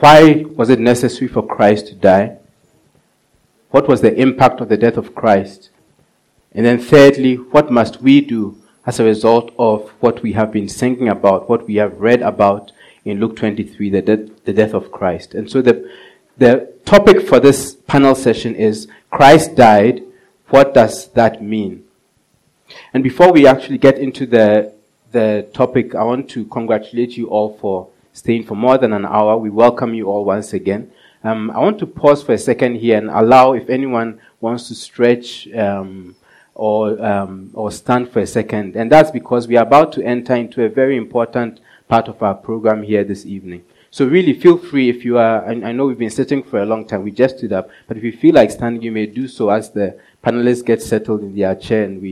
Why was it necessary for Christ to die? What was the impact of the death of Christ? And then thirdly, what must we do as a result of what we have been singing about, what we have read about in Luke 23, the death of Christ? And so the topic for this panel session is Christ died. What does that mean? And before we actually get into the topic, I want to congratulate you all for staying for more than an hour. We welcome you all once again. I want to pause for a second here and allow if anyone wants to stretch or stand for a second. And that's because we are about to enter into a very important part of our program here this evening. So really feel free if you are, I know we've been sitting for a long time, we just stood up, but if you feel like standing, you may do so as the panelists get settled in their chair and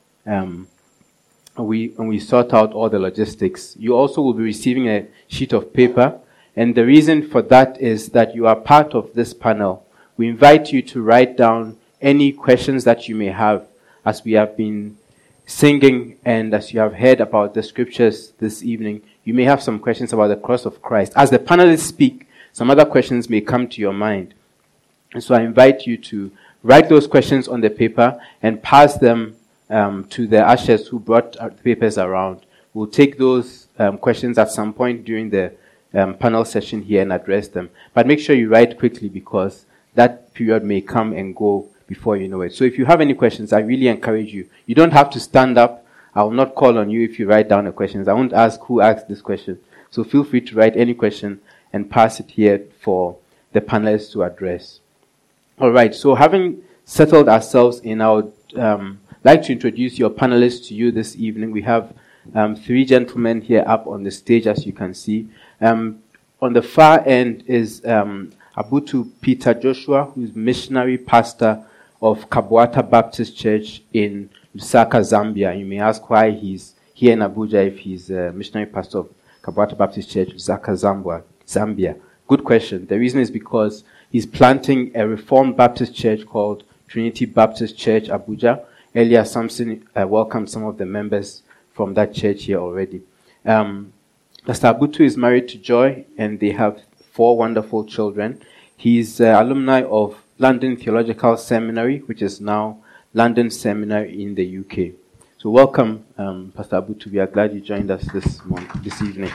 we sort out all the logistics. You also will be receiving a sheet of paper, and the reason for that is that you are part of this panel. We invite you to write down any questions that you may have as we have been singing and as you have heard about the scriptures this evening. You may have some questions about the cross of Christ. As the panelists speak, some other questions may come to your mind. And so I invite you to write those questions on the paper and pass them to the ushers who brought the papers around. We'll take those questions at some point during the panel session here and address them. But make sure you write quickly because that period may come and go before you know it. So if you have any questions, I really encourage you. You don't have to stand up. I will not call on you if you write down the questions. I won't ask who asked this question. So feel free to write any question and pass it here for the panelists to address. All right, so having settled ourselves in, I would like to introduce your panelists to you this evening. We have three gentlemen here up on the stage, as you can see. On the far end is Abutu Peter Joshua, who is missionary pastor of Kabwata Baptist Church in Lusaka, Zambia. You may ask why he's here in Abuja if he's a missionary pastor of Kabwata Baptist Church, Lusaka, Zambia. Good question. The reason is because he's planting a Reformed Baptist church called Trinity Baptist Church, Abuja. Earlier, Samson welcomed some of the members from that church here already. Pastor Abutu is married to Joy, and they have 4 wonderful children. He's alumni of London Theological Seminary, which is now London Seminary in the UK. So welcome, Pastor Abutu. We are glad you joined us this evening.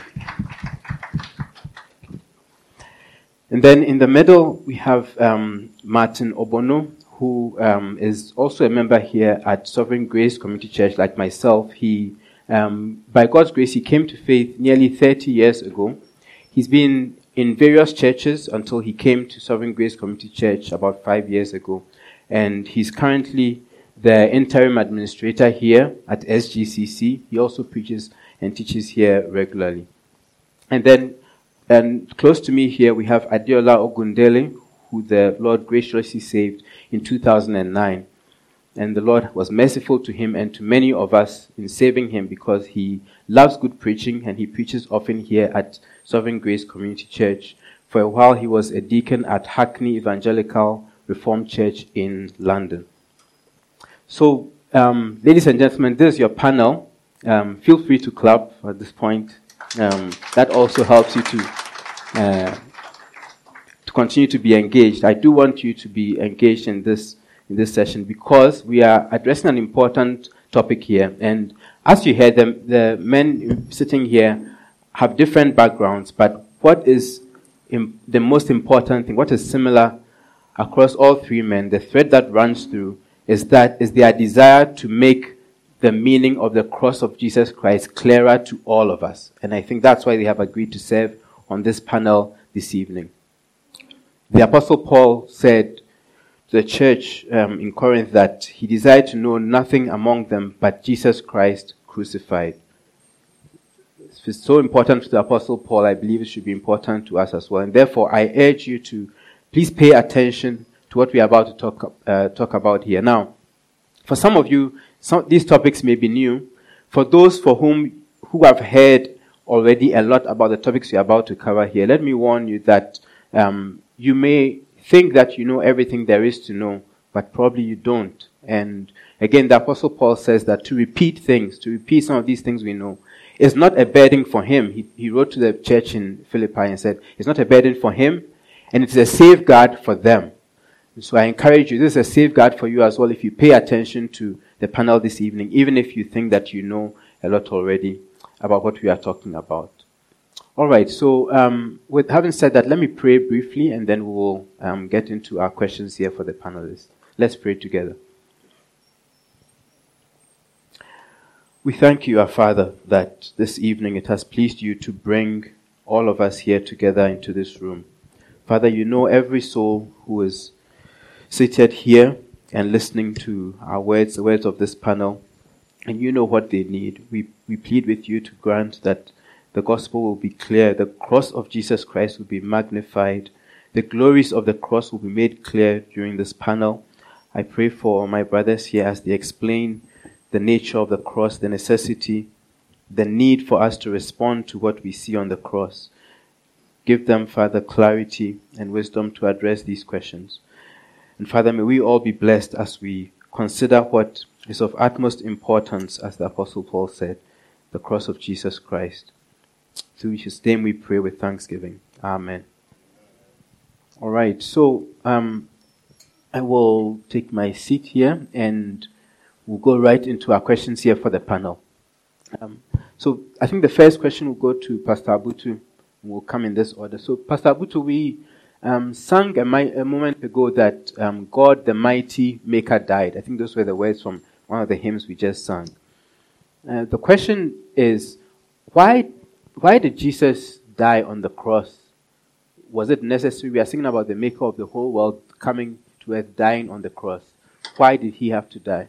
And then in the middle, we have Martin Obono, who is also a member here at Sovereign Grace Community Church, like myself. He, by God's grace, he came to faith nearly 30 years ago. He's been in various churches until he came to Sovereign Grace Community Church about 5 years ago. And he's currently the interim administrator here at SGCC. He also preaches and teaches here regularly. And then close to me here, we have Adeola Ogundele, who the Lord graciously saved in 2009. And the Lord was merciful to him and to many of us in saving him because he loves good preaching and he preaches often here at Sovereign Grace Community Church. For a while, he was a deacon at Hackney Evangelical Reformed Church in London. So, ladies and gentlemen, this is your panel. Feel free to clap at this point. That also helps you to continue to be engaged. I do want you to be engaged in this session because we are addressing an important topic here. And as you heard, the men sitting here have different backgrounds, but what is the most important thing, what is similar across all three men, the thread that runs through is their desire to make the meaning of the cross of Jesus Christ clearer to all of us. And I think that's why they have agreed to serve on this panel this evening. The Apostle Paul said to the church in Corinth that he desired to know nothing among them but Jesus Christ crucified. If it's so important to the Apostle Paul, I believe it should be important to us as well. And therefore, I urge you to please pay attention to what we are about to talk about here. Now, for some of you, these topics may be new. For those who have heard already a lot about the topics we are about to cover here, let me warn you that you may think that you know everything there is to know, but probably you don't. And again, the Apostle Paul says that to repeat some of these things we know, is not a burden for him. He wrote to the church in Philippi and said, it's not a burden for him, and it's a safeguard for them. So I encourage you, this is a safeguard for you as well if you pay attention to the panel this evening, even if you think that you know a lot already about what we are talking about. All right, so with having said that, let me pray briefly, and then we will get into our questions here for the panelists. Let's pray together. We thank you, our Father, that this evening it has pleased you to bring all of us here together into this room. Father, you know every soul who is seated here and listening to our words, the words of this panel, and you know what they need. We plead with you to grant that the gospel will be clear, the cross of Jesus Christ will be magnified, the glories of the cross will be made clear during this panel. I pray for my brothers here as they explain the nature of the cross, the necessity, the need for us to respond to what we see on the cross. Give them, Father, clarity and wisdom to address these questions. And Father, may we all be blessed as we consider what is of utmost importance, as the Apostle Paul said, the cross of Jesus Christ. Through his name we pray with thanksgiving. Amen. All right, so I will take my seat here and we'll go right into our questions here for the panel. So I think the first question will go to Pastor Abutu. We'll come in this order. So Pastor Abutu, we sang a moment ago that God the mighty maker died. I think those were the words from one of the hymns we just sang. The question is, why did Jesus die on the cross? Was it necessary? We are singing about the maker of the whole world coming to earth, dying on the cross. Why did he have to die?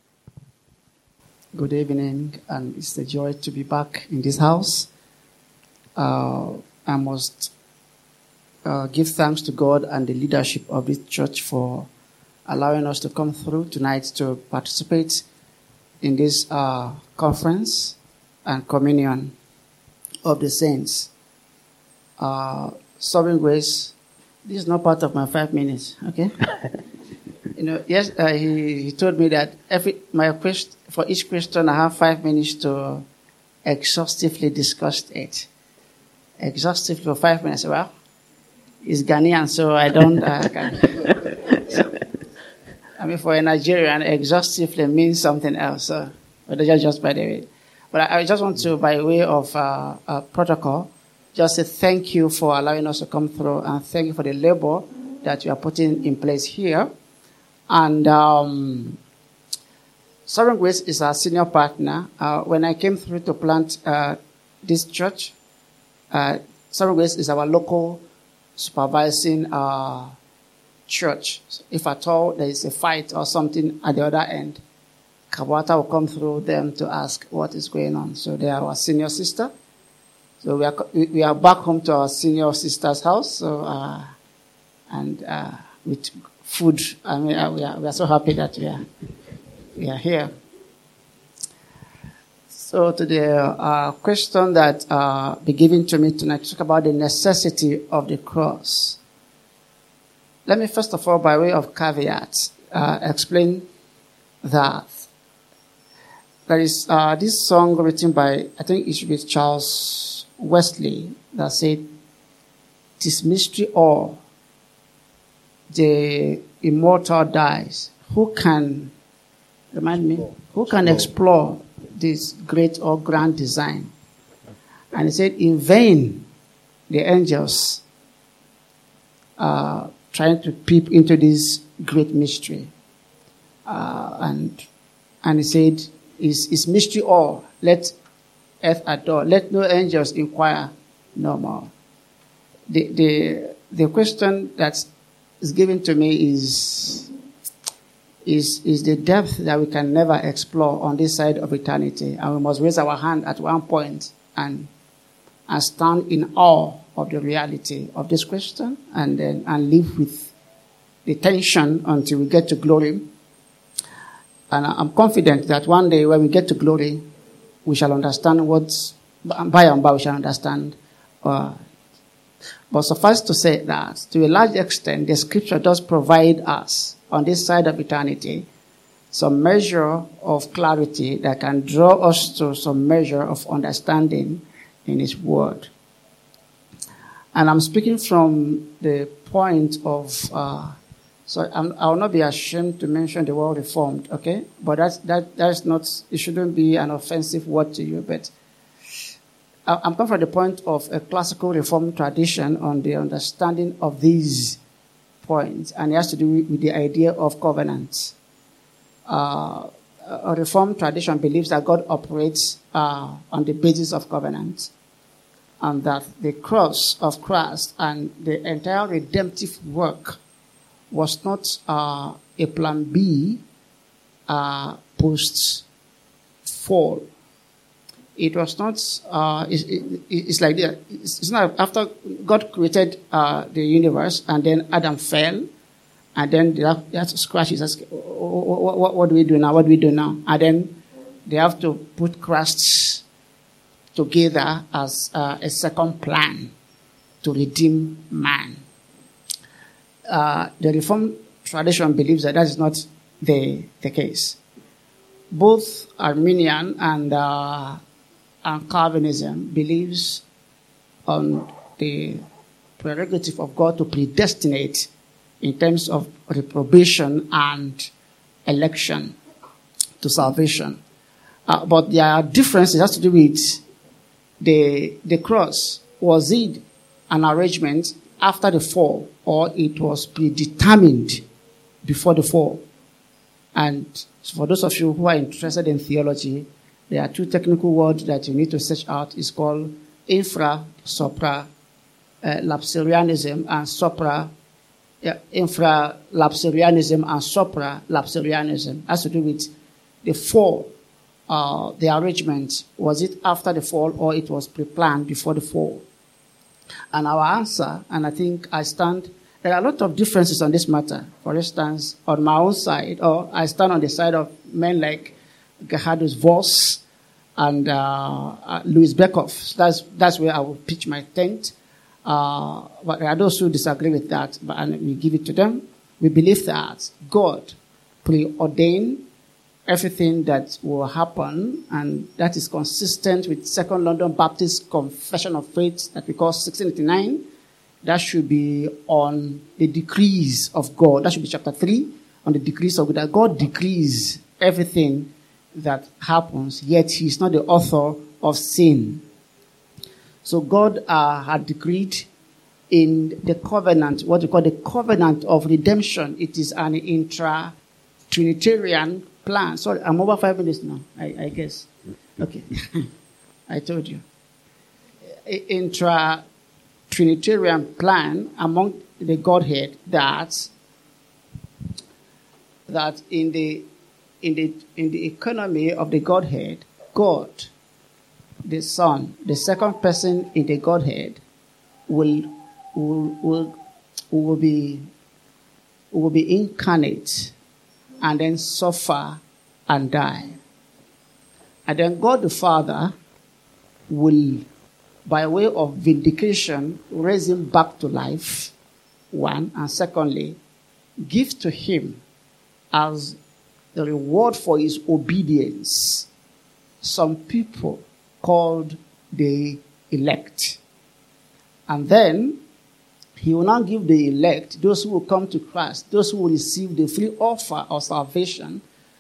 Good evening, and it's a joy to be back in this house. I must give thanks to God and the leadership of this church for allowing us to come through tonight to participate in this conference and communion of the saints. Sovereign Grace, this is not part of my 5 minutes, okay? Yes, he told me that for each question I have 5 minutes to exhaustively discuss it. Exhaustively for 5 minutes. Well, it's Ghanaian, so I don't. For a Nigerian, exhaustively means something else. But just by the way. But I just want to, by way of protocol, just say thank you for allowing us to come through, and thank you for the labor that you are putting in place here. And Sovereign Grace is our senior partner. When I came through to plant this church, Sovereign Grace is our local supervising church. So if at all there is a fight or something at the other end, Kabata will come through them to ask what is going on. So they are our senior sister. So we are back home to our senior sister's house. So with food, we are so happy that we are here. So to the question that be given to me tonight, to talk about the necessity of the cross. Let me first of all, by way of caveat, explain that there is this song written by, I think it should be Charles Wesley, that said, "'Tis mystery all, the immortal dies. Who can explore this great or grand design?" And he said, in vain the angels are trying to peep into this great mystery. And he said, is mystery all, let earth adore, let no angels inquire no more. The question that is given to me is the depth that we can never explore on this side of eternity. And we must raise our hand at one point and stand in awe of the reality of this question and live with the tension until we get to glory. And I'm confident that one day when we get to glory, we shall understand by and by we shall understand. But suffice to say that, to a large extent, the scripture does provide us, on this side of eternity, some measure of clarity that can draw us to some measure of understanding in His Word. And I'm speaking from the point of, so I will not be ashamed to mention the word reformed, okay? But that's not, it shouldn't be an offensive word to you, but I'm coming from the point of a classical Reformed tradition on the understanding of these points, and it has to do with the idea of covenant. A Reformed tradition believes that God operates on the basis of covenant, and that the cross of Christ and the entire redemptive work was not a plan B post-fall. It was not, it's like, it's not after God created the universe and then Adam fell, and then they have to scratch his ask, what do we do now? What do we do now? And then they have to put Christ together as a second plan to redeem man. The Reformed tradition believes that is not the case. Both Arminian and Calvinism believes on the prerogative of God to predestinate in terms of reprobation and election to salvation. But there are differences. It has to do with the cross. Was it an arrangement after the fall, or it was predetermined before the fall? And for those of you who are interested in theology, there are two technical words that you need to search out. It's called infra-lapsarianism and infra-lapsarianism and supra-lapsarianism. It has to do with the fall, the arrangement. Was it after the fall, or it was pre-planned before the fall? And our answer, and I think I stand, there are a lot of differences on this matter. For instance, on my own side, or I stand on the side of men like Gerhardus Voss and Louis Beckhoff. That's where I will pitch my tent. But there are those who disagree with that, and we give it to them. We believe that God preordained everything that will happen, and that is consistent with Second London Baptist Confession of Faith that we call 1689. That should be on the decrees of God. That should be chapter 3 on the decrees of God. That God decrees everything that happens, yet He is not the author of sin. So God had decreed in the covenant, what we call the covenant of redemption. It is an intra-Trinitarian plan. Sorry, I'm over 5 minutes now, I guess. Okay. I told you. Intra-Trinitarian plan among the Godhead that in the economy of the Godhead, God, the Son, the second person in the Godhead, will be incarnate and then suffer and die. And then God the Father will, by way of vindication, raise him back to life, one, and secondly, give to him as the reward for his obedience some people called the elect. And then he will now give the elect, those who will come to Christ, those who will receive the free offer of salvation,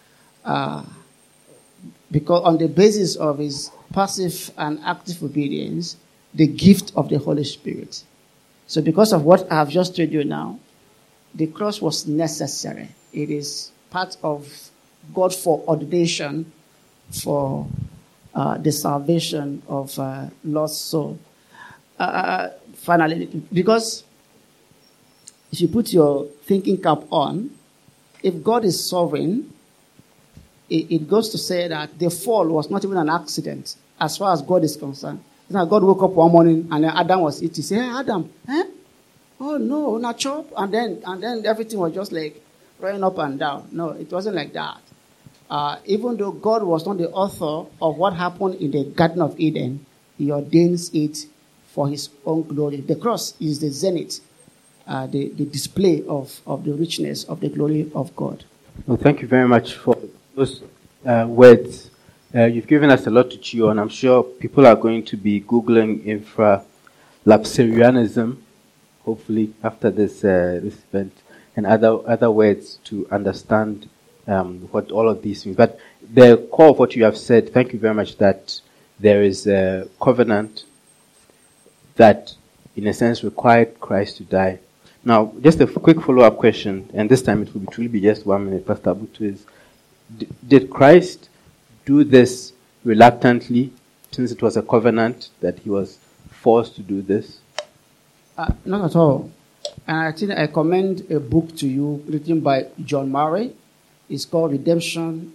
because on the basis of his passive and active obedience, the gift of the Holy Spirit. So because of what I have just told you now, the cross was necessary. It is part of God's foreordination for the salvation of lost soul. Finally, because if you put your thinking cap on, if God is sovereign, it goes to say that the fall was not even an accident as far as God is concerned. It's not God woke up one morning and then Adam was eating. He said, "Hey, Adam, oh no, not chop." And then everything was just like running up and down. No, it wasn't like that. Even though God was not the author of what happened in the Garden of Eden, He ordains it for His own glory. The cross is the zenith, the display of the richness of the glory of God. Well, thank you very much for those words. You've given us a lot to chew on. I'm sure people are going to be Googling infralapsarianism, hopefully, after this event, and other words to understand what all of these mean. But the core of what you have said, thank you very much, that there is a covenant that, in a sense, required Christ to die. Now, just a quick follow-up question, and this time it will truly be just 1 minute, Pastor Abutu, is, did Christ do this reluctantly, since it was a covenant that he was forced to do this? Not at all. And I think I commend a book to you written by John Murray. It's called Redemption,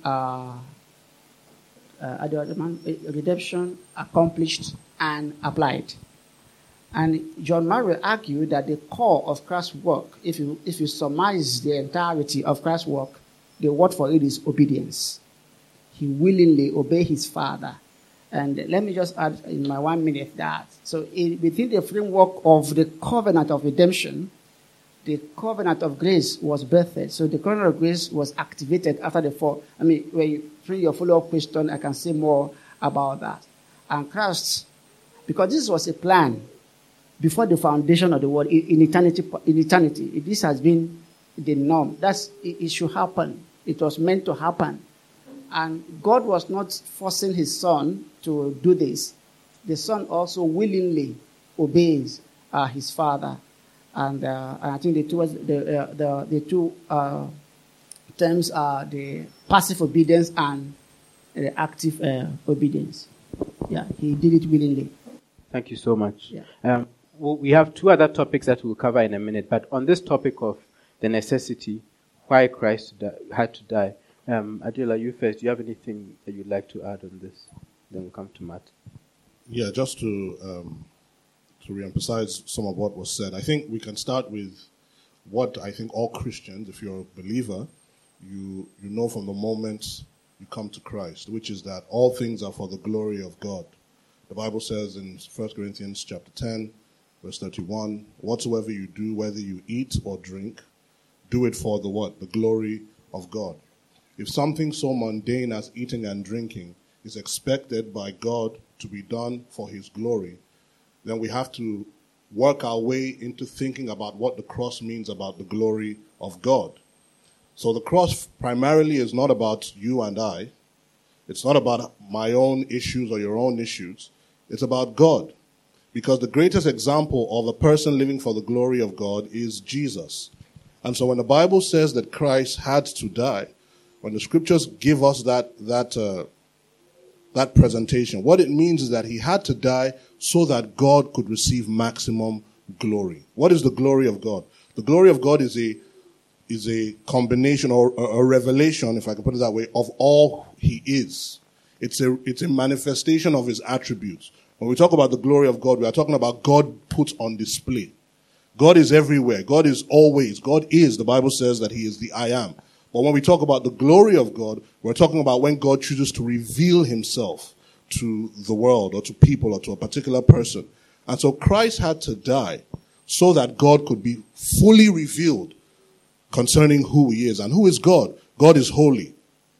Redemption Accomplished and Applied. And John Murray argued that the core of Christ's work, if you surmise the entirety of Christ's work, the word for it is obedience. He willingly obeyed his Father. And let me just add in my 1 minute that, so within the framework of the covenant of redemption, the covenant of grace was birthed. So the covenant of grace was activated after the fall. I mean, when you bring your follow-up question, I can say more about that. And Christ, because this was a plan before the foundation of the world, in eternity, this has been the norm. It should happen. It was meant to happen. And God was not forcing his son to do this. The son also willingly obeys his father. And I think the two terms are the passive obedience and the active obedience. Yeah, he did it willingly. Thank you so much. Yeah. Well, we have two other topics that we'll cover in a minute, but on this topic of the necessity, why Christ had to die, Adela, you first. Do you have anything that you'd like to add on this? Then we'll come to Matt. Yeah, just to reemphasize some of what was said. I think we can start with what I think all Christians, if you're a believer, you know from the moment you come to Christ, which is that all things are for the glory of God. The Bible says in 1 Corinthians chapter 10, verse 31, whatsoever you do, whether you eat or drink, do it for the what? The glory of God. If something so mundane as eating and drinking is expected by God to be done for his glory, then we have to work our way into thinking about what the cross means about the glory of God. So the cross primarily is not about you and I. It's not about my own issues or your own issues. It's about God. Because the greatest example of a person living for the glory of God is Jesus. And so when the Bible says that Christ had to die, when the scriptures give us that presentation, what it means is that he had to die so that God could receive maximum glory. What is the glory of God? The glory of God is a combination or a revelation, if I can put it that way, of all he is. It's a manifestation of his attributes. When we talk about the glory of God, we are talking about God put on display. God is everywhere. God is always. God is, the Bible says that he is the I am. But when we talk about the glory of God, we're talking about when God chooses to reveal himself to the world or to people or to a particular person. And so Christ had to die so that God could be fully revealed concerning who he is. And who is God? God is holy.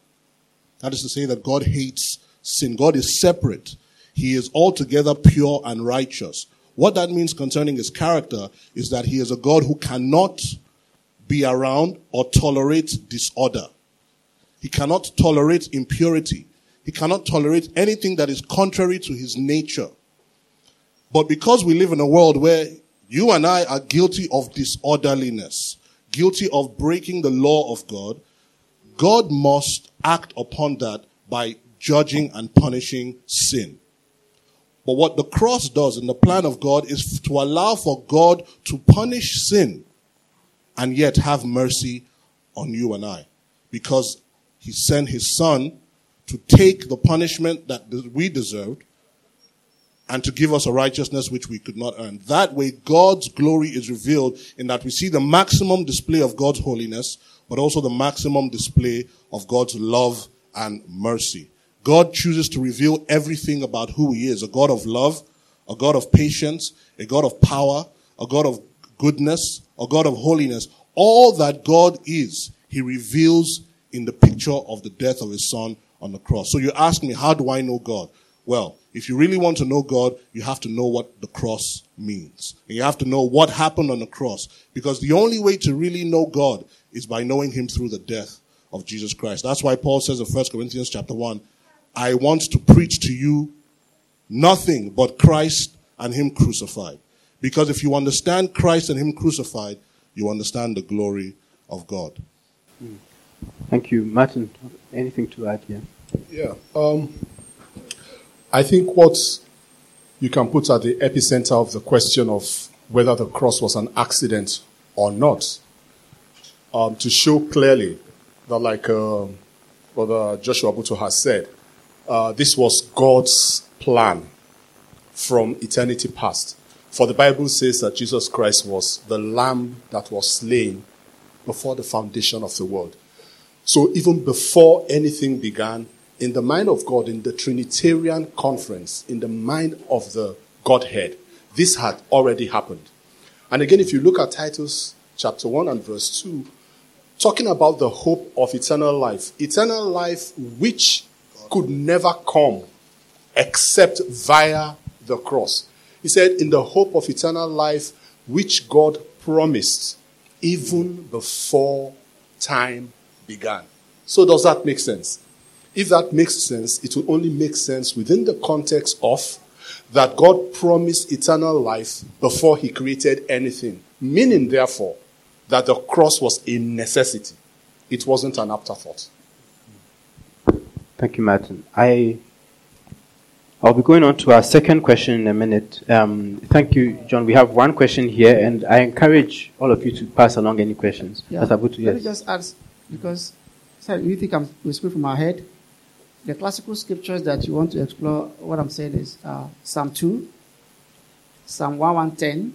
That is to say that God hates sin. God is separate. He is altogether pure and righteous. What that means concerning his character is that he is a God who cannot be around or tolerate disorder. He cannot tolerate impurity. He cannot tolerate anything that is contrary to his nature. But because we live in a world where you and I are guilty of disorderliness, guilty of breaking the law of God, God must act upon that by judging and punishing sin. But what the cross does in the plan of God is to allow for God to punish sin and yet have mercy on you and I. Because he sent his son to take the punishment that we deserved and to give us a righteousness which we could not earn. That way, God's glory is revealed in that we see the maximum display of God's holiness, but also the maximum display of God's love and mercy. God chooses to reveal everything about who he is, a God of love, a God of patience, a God of power, a God of goodness, a God of holiness. All that God is, he reveals in the picture of the death of his son on the cross. So you ask me, how do I know God? Well, if you really want to know God, you have to know what the cross means. And you have to know what happened on the cross. Because the only way to really know God is by knowing him through the death of Jesus Christ. That's why Paul says in 1 Corinthians chapter 1, I want to preach to you nothing but Christ and him crucified. Because if you understand Christ and him crucified, you understand the glory of God. Thank you. Martin, anything to add here? Yeah. I think what you can put at the epicenter of the question of whether the cross was an accident or not, to show clearly that, like Brother Joshua Buto has said, this was God's plan from eternity past. For the Bible says that Jesus Christ was the lamb that was slain before the foundation of the world. So even before anything began, in the mind of God, in the Trinitarian conference, in the mind of the Godhead, this had already happened. And again, if you look at Titus chapter 1 and verse 2, talking about the hope of eternal life which could never come except via the cross. He said, in the hope of eternal life which God promised even before time began. So does that make sense? If that makes sense, it will only make sense within the context of that God promised eternal life before he created anything. Meaning, therefore, that the cross was a necessity. It wasn't an afterthought. Thank you, Martin. I'll be going on to our second question in a minute. Thank you, John. We have one question here, and I encourage all of you to pass along any questions. Yeah. Let me just ask, because you think we speak from our head. The classical scriptures that you want to explore, what I'm saying is Psalm 2, Psalm 110,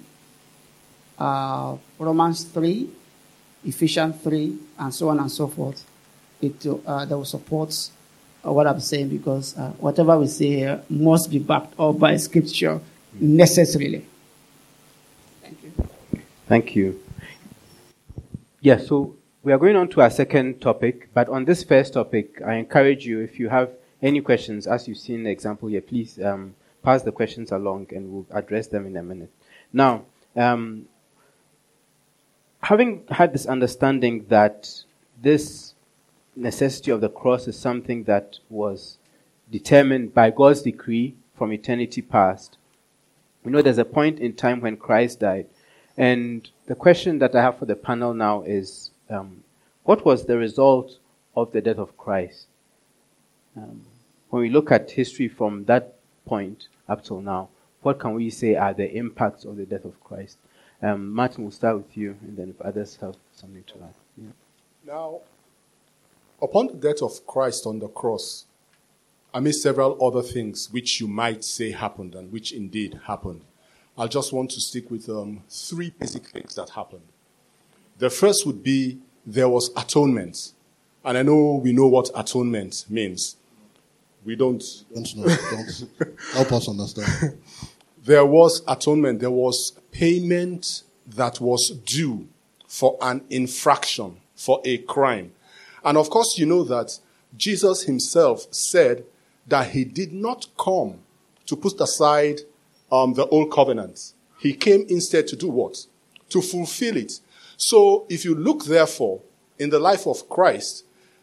Romans 3, Ephesians 3, and so on and so forth. That will support what I'm saying, because whatever we say here must be backed up by scripture necessarily. Thank you. Thank you. Yeah, so we are going on to our second topic, but on this first topic, I encourage you, if you have any questions, as you've seen the example here, please pass the questions along and we'll address them in a minute. Now, having had this understanding that this necessity of the cross is something that was determined by God's decree from eternity past, we know there's a point in time when Christ died. And the question that I have for the panel now is, what was the result of the death of Christ? When we look at history from that point up till now, what can we say are the impacts of the death of Christ? Martin, we'll start with you, and then if others have something to add. Yeah. Now, upon the death of Christ on the cross, amidst several other things which you might say happened and which indeed happened, I just want to stick with three basic things that happened. The first would be there was atonement. And I know we know what atonement means. We don't know. Don't help us understand. There was atonement. There was payment that was due for an infraction, for a crime. And of course, you know that Jesus himself said that he did not come to put aside the old covenant. He came instead to do what? To fulfill it. So if you look, therefore, in the life of Christ,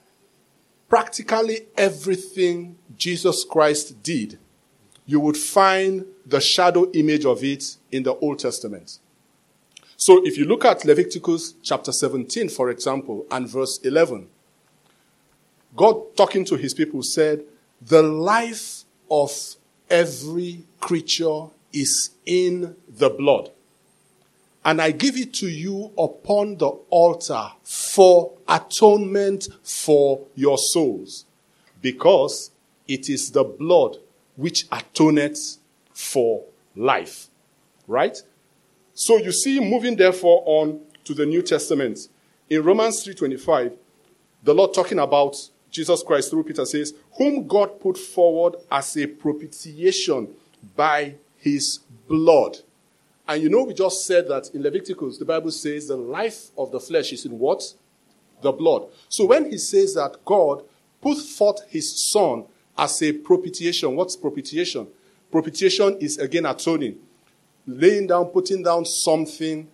practically everything Jesus Christ did, you would find the shadow image of it in the Old Testament. So if you look at Leviticus chapter 17, for example, and verse 11, God talking to his people said, the life of every creature is in the blood. And I give it to you upon the altar for atonement for your souls, because it is the blood which atoneth for life. Right? So you see, moving therefore on to the New Testament, in Romans 3:25, the Lord talking about Jesus Christ through Peter says, whom God put forward as a propitiation by his blood. And you know, we just said that in Leviticus, the Bible says the life of the flesh is in what? the blood. So when he says that God put forth his son as a propitiation, what's propitiation? Propitiation is again atoning, laying down, putting down something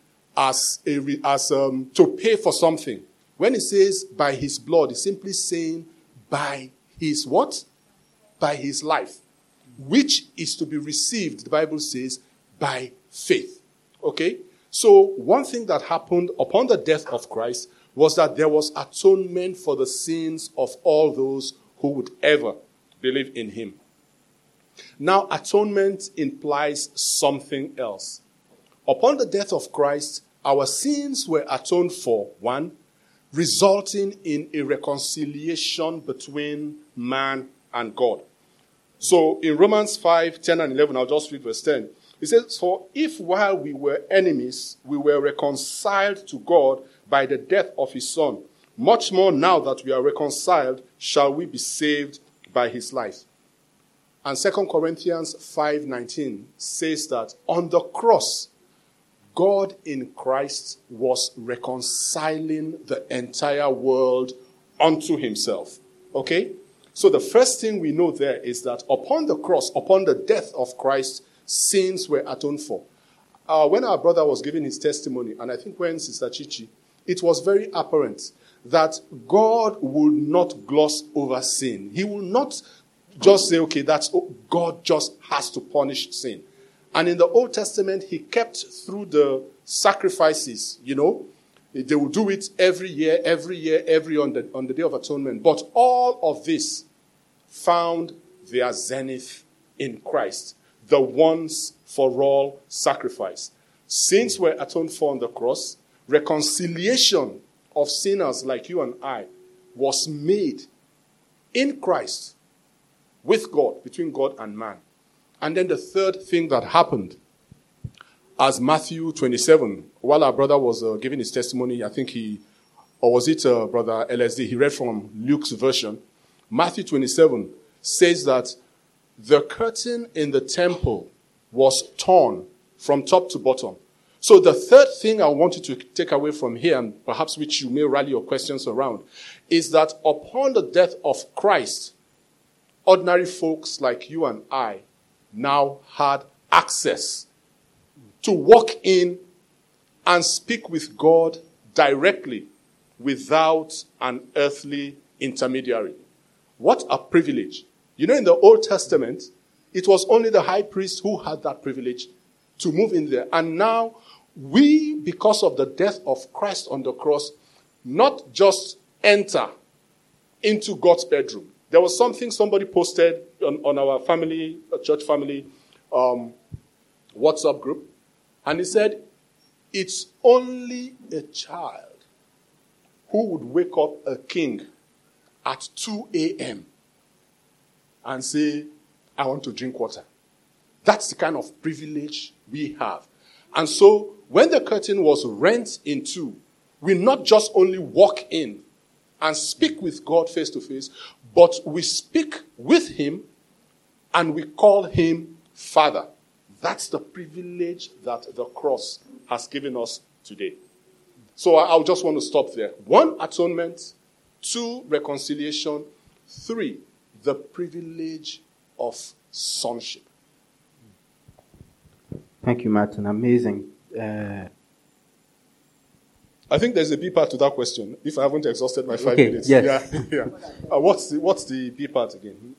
to pay for something. When he says by his blood, he's simply saying by his what? By his life, which is to be received, the Bible says, by faith. Okay? So one thing that happened upon the death of Christ was that there was atonement for the sins of all those who would ever believe in him. Now, atonement implies something else. Upon the death of Christ, our sins were atoned for, one, resulting in a reconciliation between man and God. So in Romans 5, 10 and 11, I'll just read verse 10. It says, for if while we were enemies, we were reconciled to God by the death of his son, much more now that we are reconciled, shall we be saved by his life. And 2 Corinthians 5:19 says that on the cross, God in Christ was reconciling the entire world unto himself. Okay? So the first thing we know there is that upon the cross, upon the death of Christ, sins were atoned for. When our brother was giving his testimony, and I think when Sister Chichi, it was very apparent that God will not gloss over sin. He will not just say, okay, God just has to punish sin. And in the Old Testament, he kept through the sacrifices, They will do it every year, on the Day of Atonement. But all of this found their zenith in Christ, the once for all sacrifice. Sins were atoned for on the cross. Reconciliation of sinners like you and I was made in Christ with God, between God and man. And then the third thing that happened, as Matthew 27, while our brother was giving his testimony, I think Brother LSD, he read from Luke's version. Matthew 27 says that the curtain in the temple was torn from top to bottom. So the third thing I want you to take away from here, and perhaps which you may rally your questions around, is that upon the death of Christ, ordinary folks like you and I now had access to walk in and speak with God directly without an earthly intermediary. What a privilege. In the Old Testament, it was only the high priest who had that privilege to move in there. And now we, because of the death of Christ on the cross, not just enter into God's bedroom. There was something somebody posted on our church family WhatsApp group. And he said, it's only a child who would wake up a king at 2 a.m. and say, I want to drink water. That's the kind of privilege we have. And so when the curtain was rent in two, we not just only walk in and speak with God face to face, but we speak with him and we call him Father. That's the privilege that the cross has given us today. So I'll just want to stop there. 1, atonement. 2, reconciliation. 3, the privilege of sonship. Thank you, Martin. Amazing. I think there's a B part to that question, if I haven't exhausted my 5 minutes. Yes. Yeah. What's the B part again?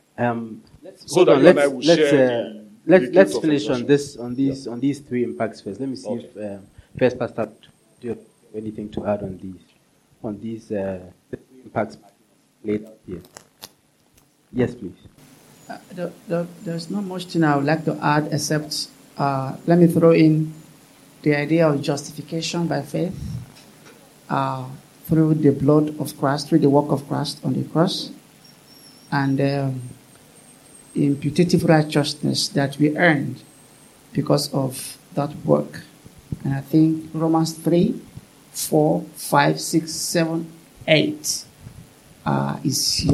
Let's finish on these 3 impacts first. Let me see if first Pastor, do you have anything to add on these impacts laid out here? Yes, please. There's not much thing I would like to add except let me throw in the idea of justification by faith through the blood of Christ, through the work of Christ on the cross, and imputative righteousness that we earned because of that work. And I think Romans 3, 4, 5, 6, 7, 8 is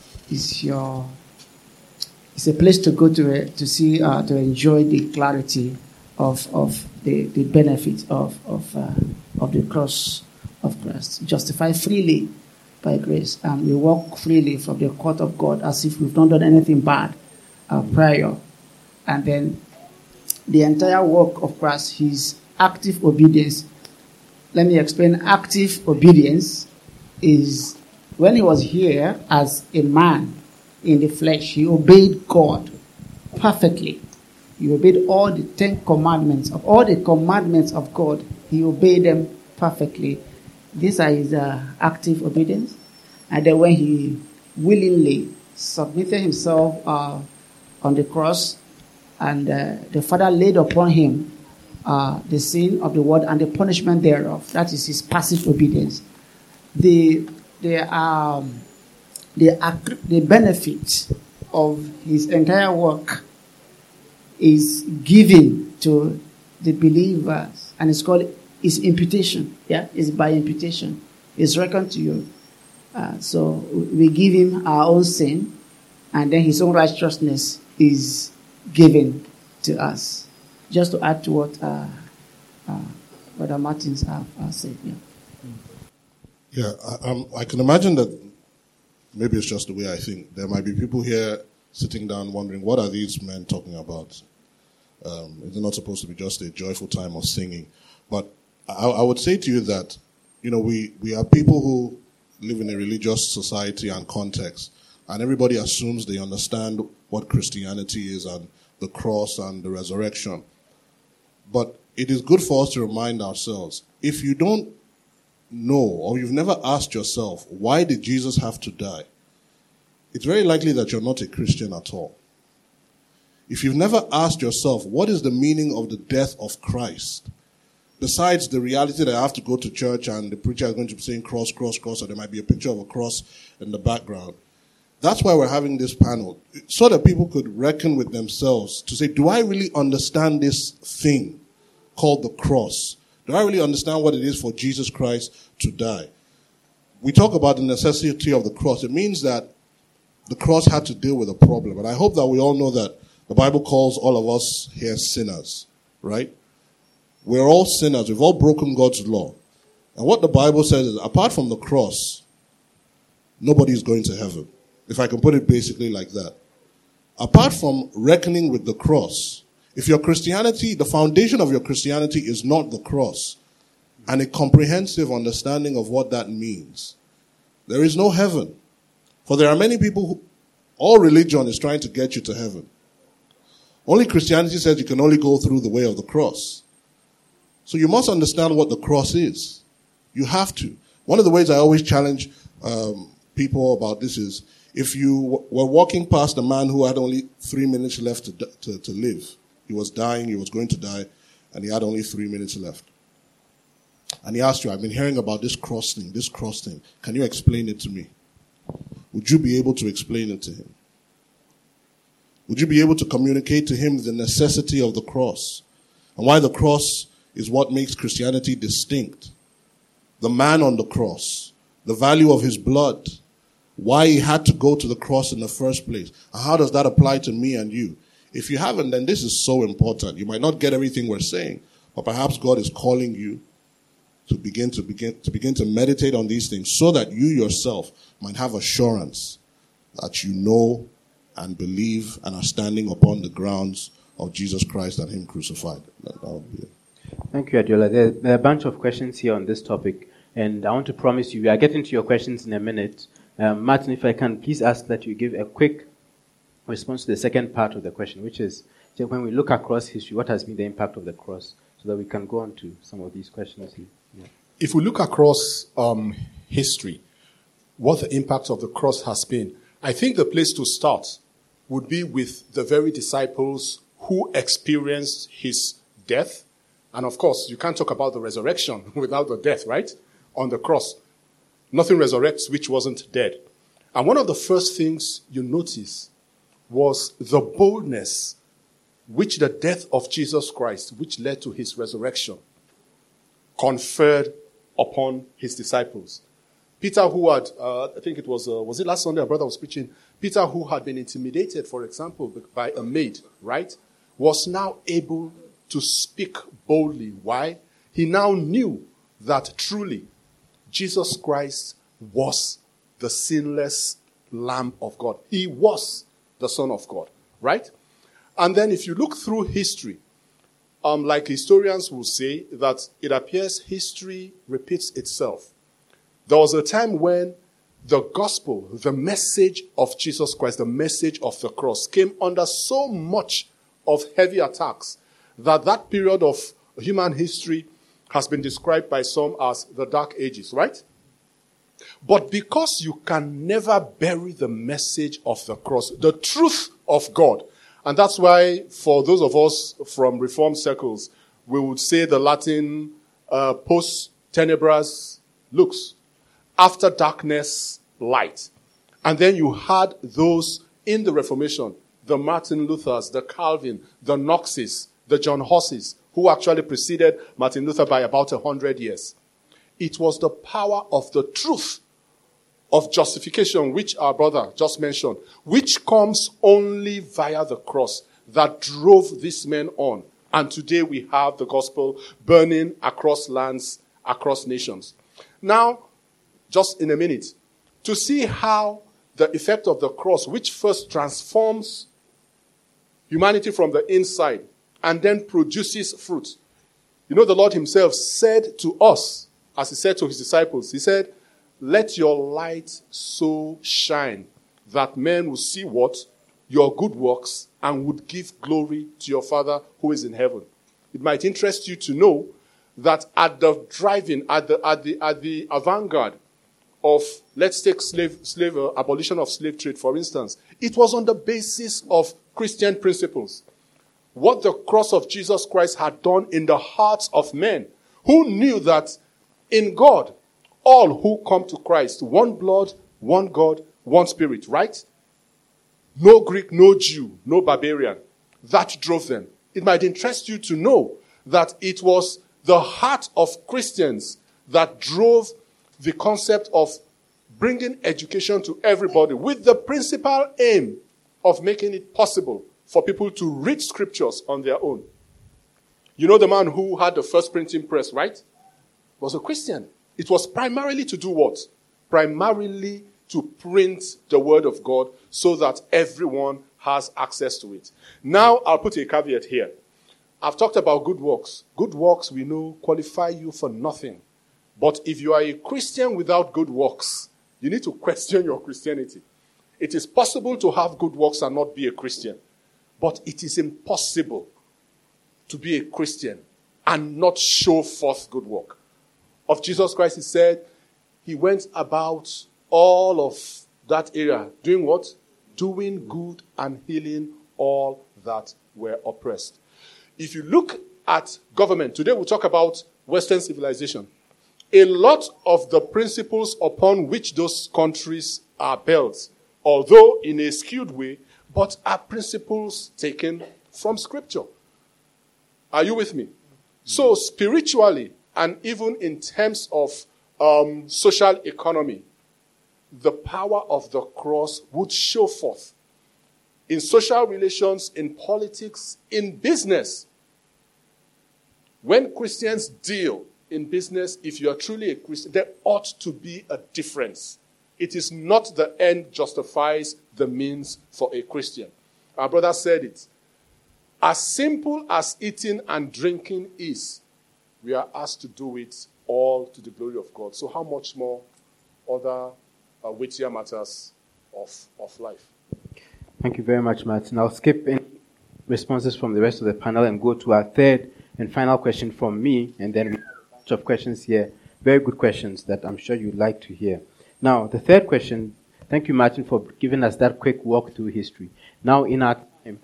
a place to go to see to enjoy the clarity of the benefit of the cross of Christ. Justified freely by grace. And we walk freely from the court of God as if we've not done anything bad prior. And then the entire work of Christ, his active obedience. Let me explain. Active obedience is when he was here as a man in the flesh, he obeyed God perfectly. He obeyed all the 10 commandments. Of all the commandments of God, he obeyed them perfectly. These are his active obedience. And then when he willingly submitted himself on the cross, and the Father laid upon him the sin of the world and the punishment thereof. That is his passive obedience. The benefit of his entire work is given to the believers, and it's called imputation. Yeah, it's by imputation. It's reckoned to you. So we give him our own sin, and then his own righteousness is given to us. Just to add to what Brother Martins have said. Yeah, I can imagine that maybe it's just the way I think. There might be people here sitting down wondering, what are these men talking about? It's not supposed to be just a joyful time of singing. But I would say to you that, we are people who live in a religious society and context, and everybody assumes they understand what Christianity is and the cross and the resurrection. But it is good for us to remind ourselves, if you don't know or you've never asked yourself, why did Jesus have to die? It's very likely that you're not a Christian at all. If you've never asked yourself, what is the meaning of the death of Christ? Besides the reality that I have to go to church and the preacher is going to be saying cross, cross, cross, or there might be a picture of a cross in the background. That's why we're having this panel, so that people could reckon with themselves to say, do I really understand this thing called the cross? Do I really understand what it is for Jesus Christ to die? We talk about the necessity of the cross. It means that the cross had to deal with a problem. And I hope that we all know that the Bible calls all of us here sinners, right? We're all sinners. We've all broken God's law. And what the Bible says is, apart from the cross, nobody's going to heaven. If I can put it basically like that. Apart from reckoning with the cross, if your Christianity, the foundation of your Christianity is not the cross, and a comprehensive understanding of what that means, there is no heaven. For there are many people who, all religion is trying to get you to heaven. Only Christianity says you can only go through the way of the cross. So you must understand what the cross is. You have to. One of the ways I always challenge people about this is, if you were walking past a man who had only 3 minutes left to live, he was dying, he was going to die, and he had only 3 minutes left. And he asked you, I've been hearing about this cross thing. Can you explain it to me? Would you be able to explain it to him? Would you be able to communicate to him the necessity of the cross and why the cross is what makes Christianity distinct? The man on the cross, the value of his blood, why he had to go to the cross in the first place. And how does that apply to me and you? If you haven't, then this is so important. You might not get everything we're saying, but perhaps God is calling you to begin to meditate on these things so that you yourself might have assurance that you know and believe and are standing upon the grounds of Jesus Christ and him crucified. That would be it. Thank you, Adiola. There are a bunch of questions here on this topic, and I want to promise you, we are getting to your questions in a minute. Martin, if I can, please ask that you give a quick response to the second part of the question, which is, when we look across history, what has been the impact of the cross, so that we can go on to some of these questions. Yeah. If we look across history, what the impact of the cross has been, I think the place to start would be with the very disciples who experienced his death. And of course, you can't talk about the resurrection without the death, right? On the cross. Nothing resurrects which wasn't dead. And one of the first things you notice was the boldness which the death of Jesus Christ, which led to his resurrection, conferred upon his disciples. Peter, who had, I think it was it last Sunday, a brother was preaching, Peter, who had been intimidated, for example, by a maid, right, was now able to speak boldly. Why? He now knew that truly Jesus Christ was the sinless Lamb of God. He was the Son of God, right? And then if you look through history, like historians will say, that it appears history repeats itself. There was a time when the gospel, the message of Jesus Christ, the message of the cross, came under so much of heavy attacks that period of human history has been described by some as the Dark Ages, right? But because you can never bury the message of the cross, the truth of God, and that's why for those of us from Reformed circles, we would say the Latin post tenebras lux, after darkness, light. And then you had those in the Reformation, the Martin Luthers, the Calvin, the Knoxes, the John Husses, who actually preceded Martin Luther by about 100 years. It was the power of the truth of justification, which our brother just mentioned, which comes only via the cross, that drove these men on. And today we have the gospel burning across lands, across nations. Now, just in a minute, to see how the effect of the cross, which first transforms humanity from the inside and then produces fruit. You know, the Lord himself said to us, as he said to his disciples, he said, let your light so shine that men will see what? Your good works, and would give glory to your Father who is in heaven. It might interest you to know that at the driving, at the avant-garde of, let's take abolition of slave trade, for instance, it was on the basis of Christian principles. What the cross of Jesus Christ had done in the hearts of men, who knew that in God, all who come to Christ, one blood, one God, one spirit, right? No Greek, no Jew, no barbarian. That drove them. It might interest you to know that it was the heart of Christians that drove the concept of bringing education to everybody with the principal aim of making it possible for people to read scriptures on their own. You know the man who had the first printing press, right? Was a Christian. It was primarily to do what? Primarily to print the word of God so that everyone has access to it. Now, I'll put a caveat here. I've talked about good works. Good works, we know, qualify you for nothing. But if you are a Christian without good works, you need to question your Christianity. It is possible to have good works and not be a Christian. But it is impossible to be a Christian and not show forth good work. Of Jesus Christ, he said, he went about all of that area. Doing what? Doing good and healing all that were oppressed. If you look at government, today we'll talk about Western civilization. A lot of the principles upon which those countries are built, although in a skewed way, but are principles taken from Scripture. Are you with me? So spiritually, and even in terms of social economy, the power of the cross would show forth. In social relations, in politics, in business. When Christians deal in business, if you are truly a Christian, there ought to be a difference. It is not the end justifies the means for a Christian. Our brother said it. As simple as eating and drinking is, we are asked to do it all to the glory of God. So how much more other weightier matters of life? Thank you very much, Martin. I'll skip in responses from the rest of the panel and go to our third and final question from me, and then we have a bunch of questions here. Very good questions that I'm sure you'd like to hear. Now, the third question, thank you, Martin, for giving us that quick walk through history. Now, in our time,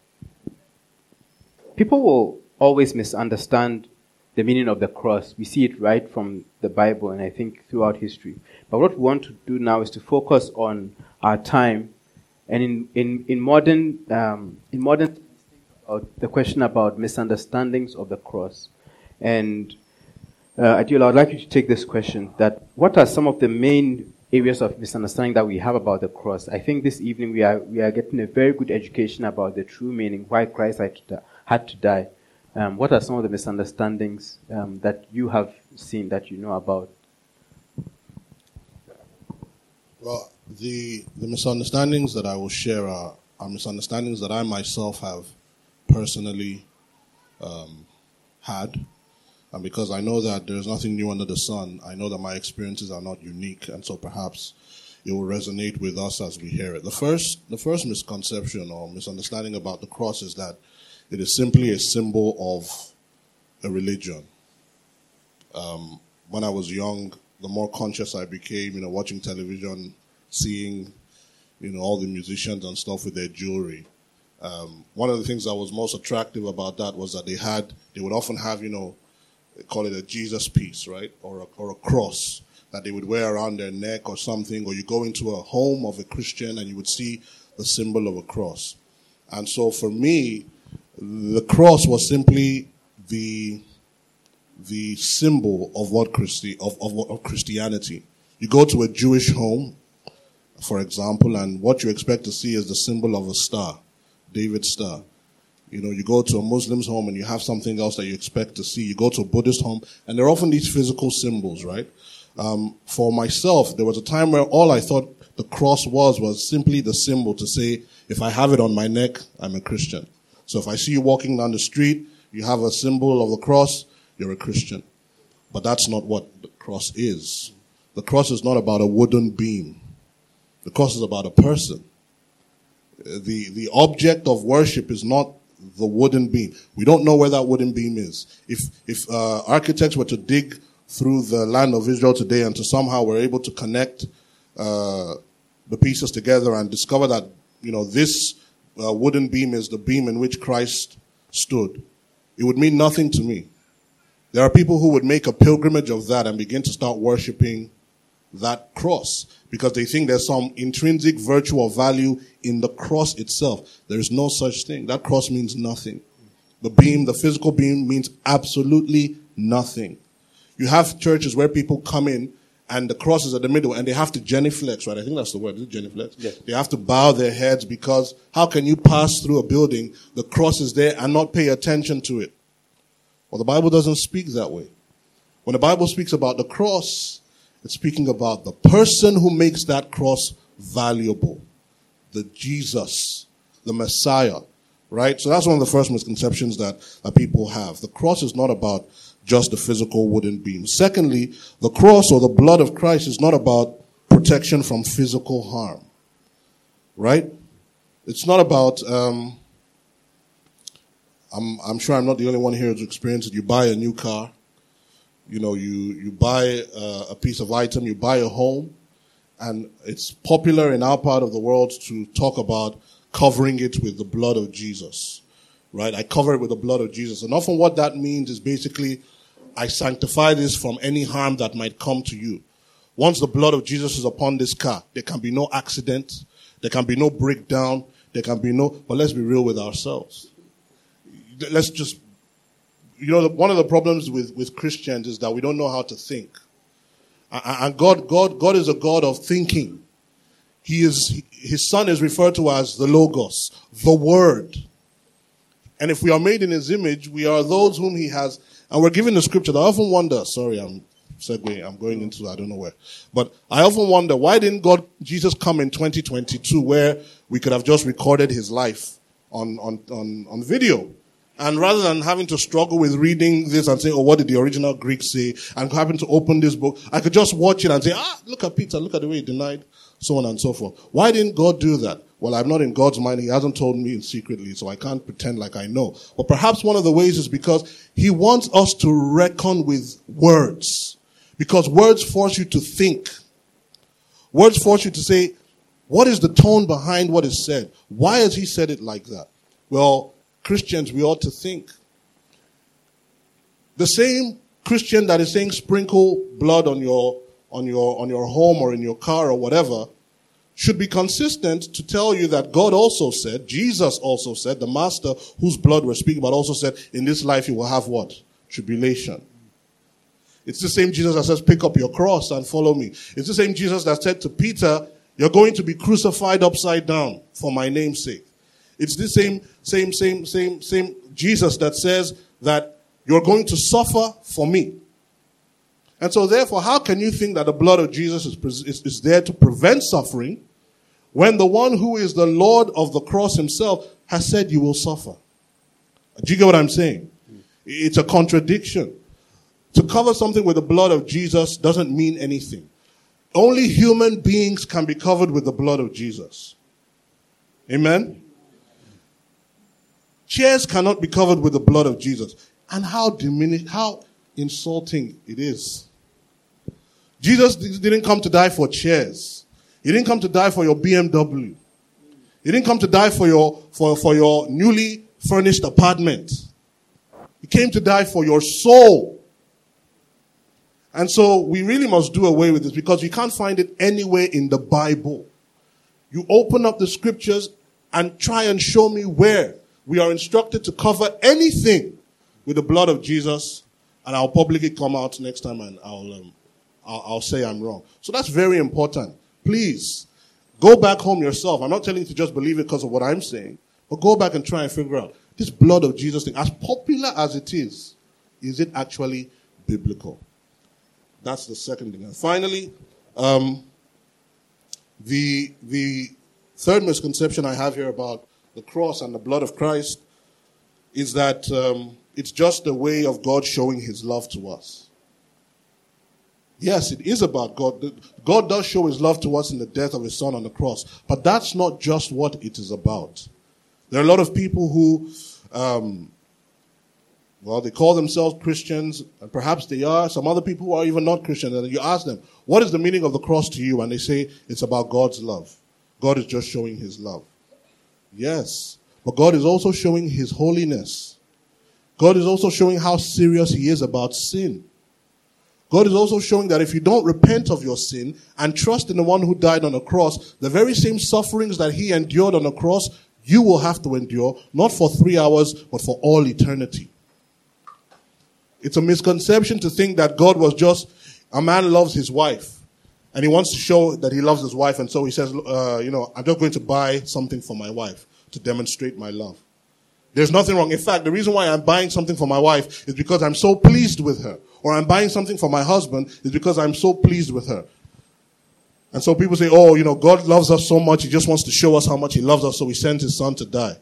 people will always misunderstand the meaning of the cross. We see it right from the Bible and I think throughout history. But what we want to do now is to focus on our time and in modern the question about misunderstandings of the cross. And Adil, I would like you to take this question, that what are some of the main areas of misunderstanding that we have about the cross? I think this evening we are getting a very good education about the true meaning, why Christ had to die. What are some of the misunderstandings that you have seen, that you know about? Well, the misunderstandings that I will share are misunderstandings that I myself have personally had. And because I know that there's nothing new under the sun, I know that my experiences are not unique, and so perhaps it will resonate with us as we hear it. The first misconception or misunderstanding about the cross is that it is simply a symbol of a religion. When I was young, the more conscious I became, watching television, seeing, all the musicians and stuff with their jewelry. One of the things that was most attractive about that was that they would often have, they call it a Jesus piece, right? Or a cross that they would wear around their neck or something. Or you go into a home of a Christian and you would see the symbol of a cross. And so for me, the cross was simply the symbol of what of Christianity. You go to a Jewish home, for example, and what you expect to see is the symbol of a star, David's star. You go to a Muslim's home and you have something else that you expect to see. You go to a Buddhist home and there are often these physical symbols, right? For myself, there was a time where all I thought the cross was simply the symbol to say, if I have it on my neck, I'm a Christian. So if I see you walking down the street, you have a symbol of the cross, you're a Christian. But that's not what the cross is. The cross is not about a wooden beam. The cross is about a person. The object of worship is not the wooden beam. We don't know where that wooden beam is. If architects were to dig through the land of Israel today and to somehow were able to connect the pieces together and discover that, this wooden beam is the beam in which Christ stood, it would mean nothing to me. There are people who would make a pilgrimage of that and begin to start worshiping that cross because they think there's some intrinsic virtue or value in the cross itself. There is no such thing. That cross means nothing. The beam, the physical beam, means absolutely nothing. You have churches where people come in and the cross is at the middle and they have to genuflex, right? I think that's the word. Is it genuflex? Yes. They have to bow their heads because how can you pass through a building, the cross is there, and not pay attention to it? Well, the Bible doesn't speak that way. When the Bible speaks about the cross, it's speaking about the person who makes that cross valuable. The Jesus, the Messiah, right? So that's one of the first misconceptions that people have. The cross is not about just the physical wooden beam. Secondly, the cross or the blood of Christ is not about protection from physical harm, right? It's not about, I'm sure I'm not the only one here who's experienced it. You buy a new car, you buy a piece of item, you buy a home, and it's popular in our part of the world to talk about covering it with the blood of Jesus, right? I cover it with the blood of Jesus. And often what that means is basically, I sanctify this from any harm that might come to you. Once the blood of Jesus is upon this car, there can be no accident, there can be no breakdown, there can be no, but let's be real with ourselves. Let's just, one of the problems with Christians is that we don't know how to think. And God is a God of thinking. His son is referred to as the Logos, the Word. And if we are made in His image, we are those whom He has, and we're given the scripture. I often wonder, I'm going into, I don't know where. But I often wonder, why didn't Jesus come in 2022 where we could have just recorded His life on video? And rather than having to struggle with reading this and say, what did the original Greek say? And having to open this book, I could just watch it and say, look at Peter, look at the way he denied, so on and so forth. Why didn't God do that? Well, I'm not in God's mind. He hasn't told me secretly, so I can't pretend like I know. But perhaps one of the ways is because He wants us to reckon with words. Because words force you to think. Words force you to say, what is the tone behind what is said? Why has He said it like that? Well, Christians, we ought to think. The same Christian that is saying sprinkle blood on your home or in your car or whatever should be consistent to tell you that God also said, Jesus also said, the Master whose blood we're speaking about also said, in this life you will have what? Tribulation. It's the same Jesus that says, pick up your cross and follow me. It's the same Jesus that said to Peter, you're going to be crucified upside down for my name's sake. It's the same Jesus that says that you're going to suffer for me. And so therefore, how can you think that the blood of Jesus is there to prevent suffering when the one who is the Lord of the cross himself has said you will suffer? Do you get what I'm saying? It's a contradiction. To cover something with the blood of Jesus doesn't mean anything. Only human beings can be covered with the blood of Jesus. Amen? Chairs cannot be covered with the blood of Jesus. And how insulting it is. Jesus didn't come to die for chairs. He didn't come to die for your BMW. He didn't come to die for your newly furnished apartment. He came to die for your soul. And so we really must do away with this because you can't find it anywhere in the Bible. You open up the scriptures and try and show me where we are instructed to cover anything with the blood of Jesus, and I'll publicly come out next time and I'll say I'm wrong. So that's very important. Please, go back home yourself. I'm not telling you to just believe it because of what I'm saying, but go back and try and figure out this blood of Jesus thing, as popular as it is it actually biblical? That's the second thing. And finally, the third misconception I have here about the cross and the blood of Christ is that it's just a way of God showing his love to us. Yes, it is about God. God does show his love to us in the death of his son on the cross. But that's not just what it is about. There are a lot of people who, they call themselves Christians, and perhaps they are. Some other people who are even not Christians. And you ask them, what is the meaning of the cross to you? And they say, it's about God's love. God is just showing his love. Yes, but God is also showing his holiness. God is also showing how serious he is about sin. God is also showing that if you don't repent of your sin and trust in the one who died on the cross, the very same sufferings that he endured on the cross, you will have to endure, not for 3 hours, but for all eternity. It's a misconception to think that God was just, a man loves his wife, and he wants to show that he loves his wife, and so he says, I'm just going to buy something for my wife to demonstrate my love. There's nothing wrong. In fact, the reason why I'm buying something for my wife is because I'm so pleased with her. Or I'm buying something for my husband is because I'm so pleased with her. And so people say, God loves us so much, he just wants to show us how much he loves us, so he sent his son to die.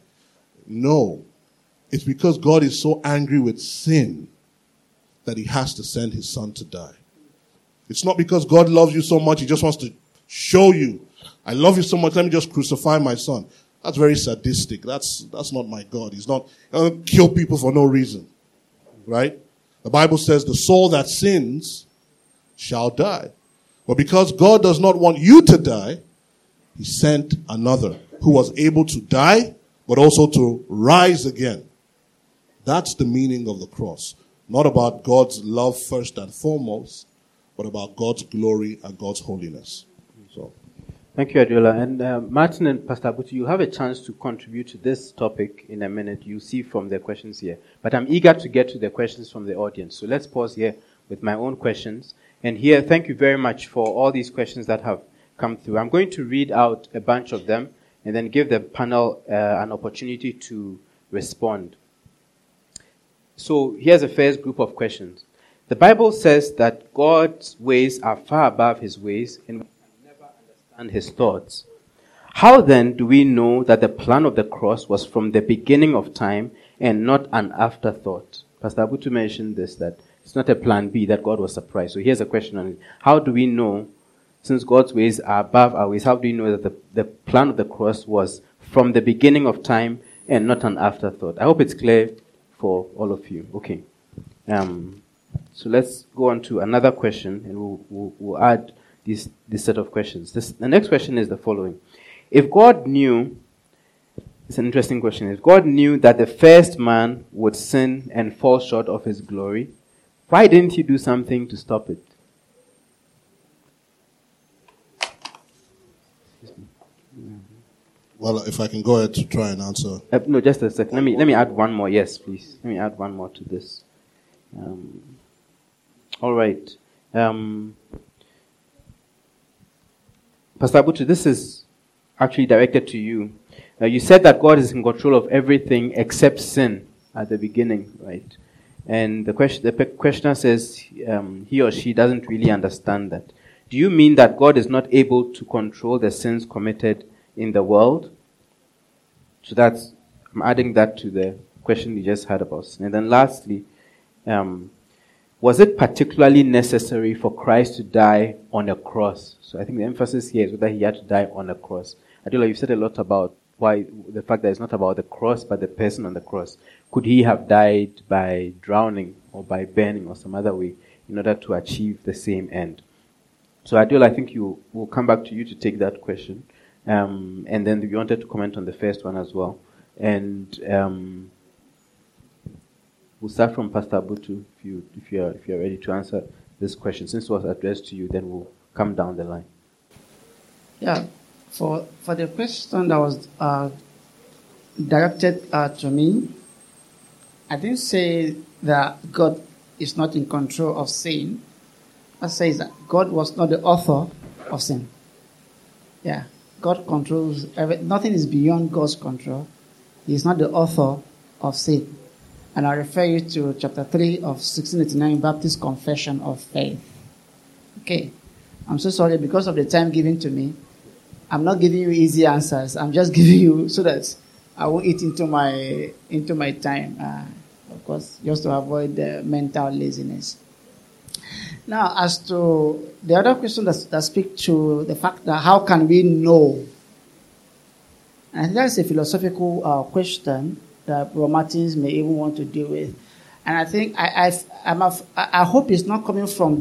No. It's because God is so angry with sin that he has to send his son to die. It's not because God loves you so much, he just wants to show you, I love you so much, let me just crucify my son. That's very sadistic. That's not my God. He doesn't kill people for no reason. Right? The Bible says the soul that sins shall die. But because God does not want you to die, he sent another who was able to die, but also to rise again. That's the meaning of the cross. Not about God's love first and foremost, but about God's glory and God's holiness. So, thank you, Adiola. And Martin and Pastor Abutu, you have a chance to contribute to this topic in a minute. You see from the questions here. But I'm eager to get to the questions from the audience. So let's pause here with my own questions. And here, thank you very much for all these questions that have come through. I'm going to read out a bunch of them and then give the panel an opportunity to respond. So here's the first group of questions. The Bible says that God's ways are far above his ways and we can never understand his thoughts. How then do we know that the plan of the cross was from the beginning of time and not an afterthought? Pastor Abutu mentioned this, that it's not a plan B, that God was surprised. So here's a question on it. How do we know, since God's ways are above our ways, how do we know that the plan of the cross was from the beginning of time and not an afterthought? I hope it's clear for all of you. Okay. So let's go on to another question, and we'll add this set of questions. The next question is the following. If God knew, it's an interesting question, if God knew that the first man would sin and fall short of his glory, why didn't he do something to stop it? Well, if I can go ahead to try and answer. No, just a second. Let me add one more. Yes, please. Let me add one more to this. All right. Pastor Abutu, this is actually directed to you. You said that God is in control of everything except sin at the beginning, right? And the questioner says he or she doesn't really understand that. Do you mean that God is not able to control the sins committed in the world? So I'm adding that to the question you just had about sin. And then lastly, was it particularly necessary for Christ to die on a cross? So I think the emphasis here is whether he had to die on a cross. Adela, you've said a lot about why the fact that it's not about the cross, but the person on the cross. Could he have died by drowning or by burning or some other way in order to achieve the same end? So Adela, I think we'll come back to you to take that question. And then we wanted to comment on the first one as well. And we'll start from Pastor Butu if you're ready to answer this question. Since it was addressed to you, then we'll come down the line. Yeah, for the question that was directed to me, I didn't say that God is not in control of sin. I say that God was not the author of sin. Yeah, God controls everything. Nothing is beyond God's control. He is not the author of sin. And I refer you to chapter 3 of 1689 Baptist Confession of Faith. Okay. I'm so sorry because of the time given to me. I'm not giving you easy answers. I'm just giving you so that I won't eat into my time. Of course, just to avoid the mental laziness. Now, as to the other question that speaks to the fact that how can we know? And I think that's a philosophical question that Bro Martins may even want to deal with. And I think I hope it's not coming from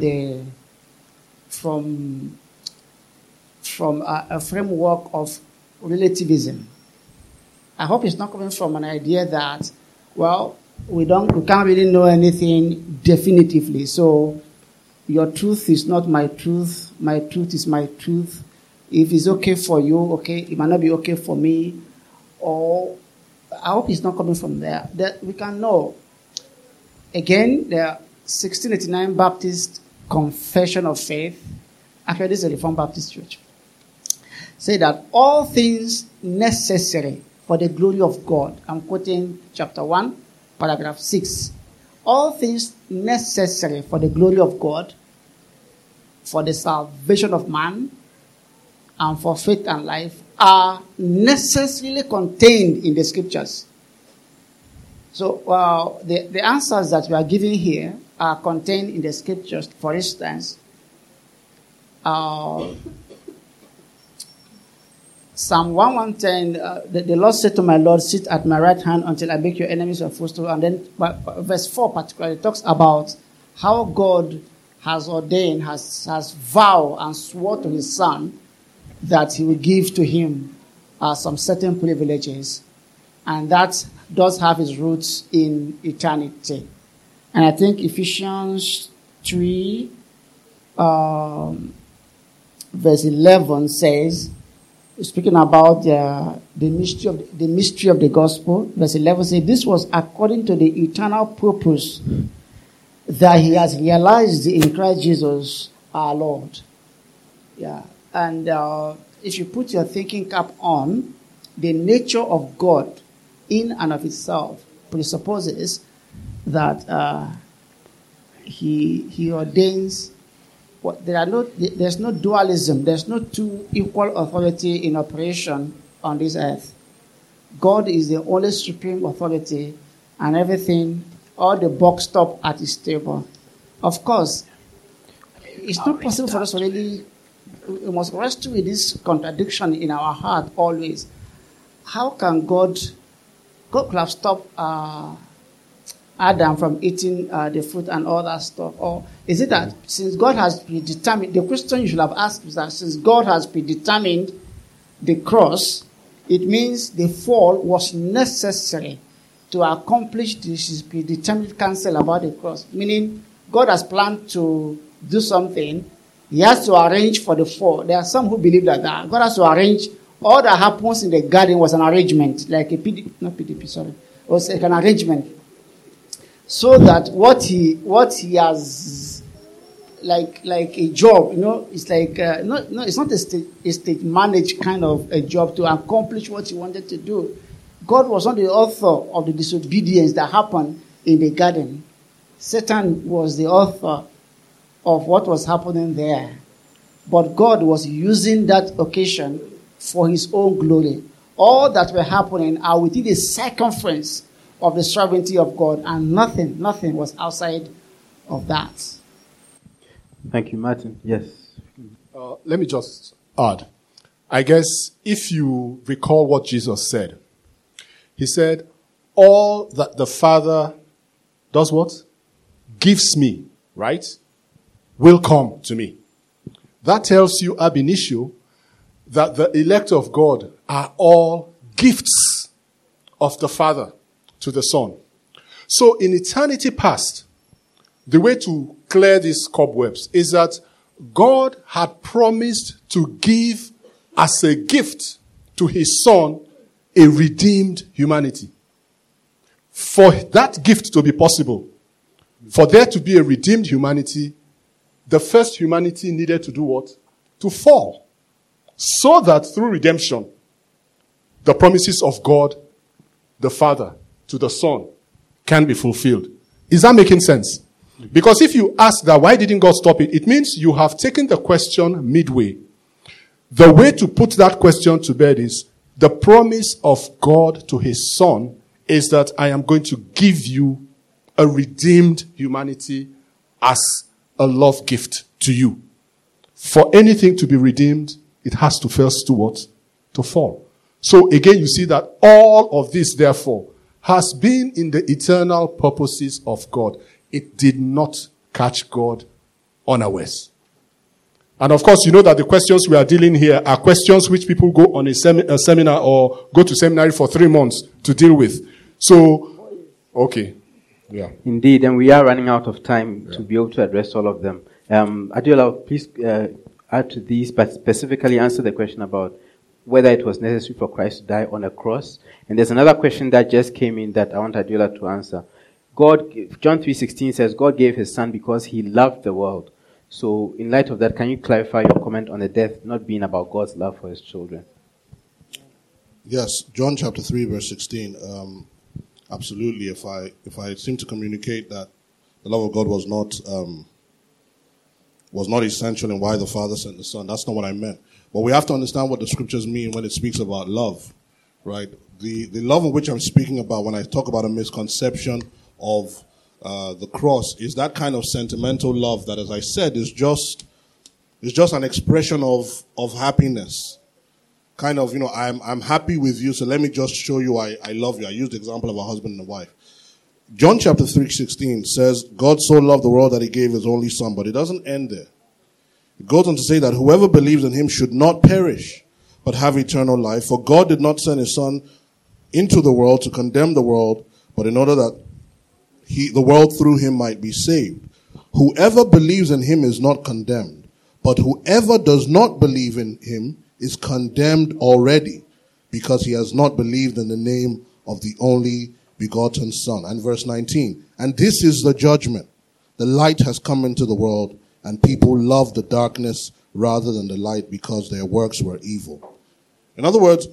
a framework of relativism. I hope it's not coming from an idea that, well, we can't really know anything definitively. So your truth is not my truth is my truth. If it's okay for you, okay, it might not be okay for me. Or I hope it's not coming from there. That we can know. Again, the 1689 Baptist Confession of Faith, actually this is a Reformed Baptist Church, say that all things necessary for the glory of God. I'm quoting chapter 1, paragraph 6. All things necessary for the glory of God, for the salvation of man, and for faith and life are necessarily contained in the scriptures. So the answers that we are giving here are contained in the scriptures. For instance, Psalm 110, the Lord said to my Lord, sit at my right hand until I make your enemies your footstool. And then verse 4 particularly talks about how God has ordained, has vowed and swore to his son that he will give to him some certain privileges. And that does have its roots in eternity. And I think Ephesians 3, verse 11 says, speaking about the mystery of the gospel, verse 11 says, this was according to the eternal purpose that he has realized in Christ Jesus our Lord. Yeah. And if you put your thinking cap on, the nature of God in and of itself presupposes that he ordains. There's no dualism. There's no two equal authority in operation on this earth. God is the only supreme authority, and everything, all the buck stop at his table. Of course, it's not possible for us to really. We must wrestle with this contradiction in our heart always. How can God could have stopped Adam from eating the fruit and all that stuff? Or is it that since God has predetermined, the question you should have asked is that since God has predetermined the cross, it means the fall was necessary to accomplish this predetermined counsel about the cross. Meaning, God has planned to do something. He has to arrange for the fall. There are some who believe that God has to arrange. All that happens in the garden was an arrangement, like it was like an arrangement. So that what he has, like a job, it's like, it's not a state managed kind of a job to accomplish what he wanted to do. God was not the author of the disobedience that happened in the garden. Satan was the author of what was happening there. But God was using that occasion for his own glory. All that were happening are within the circumference of the sovereignty of God, and nothing was outside of that. Thank you, Martin. Yes. Let me just add. I guess if you recall what Jesus said, he said, all that the Father does what? Gives me, right? Will come to me. That tells you ab initio that the elect of God are all gifts of the Father to the Son. So in eternity past, the way to clear these cobwebs is that God had promised to give as a gift to his Son a redeemed humanity. For that gift to be possible, for there to be a redeemed humanity, the first humanity needed to do what? To fall. So that through redemption, the promises of God, the Father, to the Son can be fulfilled. Is that making sense? Because if you ask that, why didn't God stop it? It means you have taken the question midway. The way to put that question to bed is, the promise of God to his Son is that I am going to give you a redeemed humanity as a love gift to you. For anything to be redeemed, it has to first do what? To fall. So again, you see that all of this, therefore, has been in the eternal purposes of God. It did not catch God unawares. And of course, you know that the questions we are dealing here are questions which people go on a seminar or go to seminary for 3 months to deal with. So, okay. Yeah. Indeed, and we are running out of time to be able to address all of them. Adiola, please add to these, but specifically answer the question about whether it was necessary for Christ to die on a cross. And there's another question that just came in that I want Adiola to answer. John 3:16 says, God gave his Son because he loved the world. So, in light of that, can you clarify your comment on the death not being about God's love for his children? Yes, John chapter 3, verse 16. Absolutely. If I seem to communicate that the love of God was not essential in why the Father sent the Son, that's not what I meant. But we have to understand what the scriptures mean when it speaks about love, right? The love of which I'm speaking about when I talk about a misconception of the cross is that kind of sentimental love that, as I said, is just an expression of happiness. Kind of, I'm happy with you, so let me just show you I love you. I used the example of a husband and a wife. John chapter 3:16 says, God so loved the world that he gave his only Son, but it doesn't end there. It goes on to say that whoever believes in him should not perish, but have eternal life. For God did not send his Son into the world to condemn the world, but in order that the world through him might be saved. Whoever believes in him is not condemned, but whoever does not believe in him is condemned already, because he has not believed in the name of the only begotten Son. And verse 19, and this is the judgment. The light has come into the world, and people love the darkness rather than the light because their works were evil. In other words,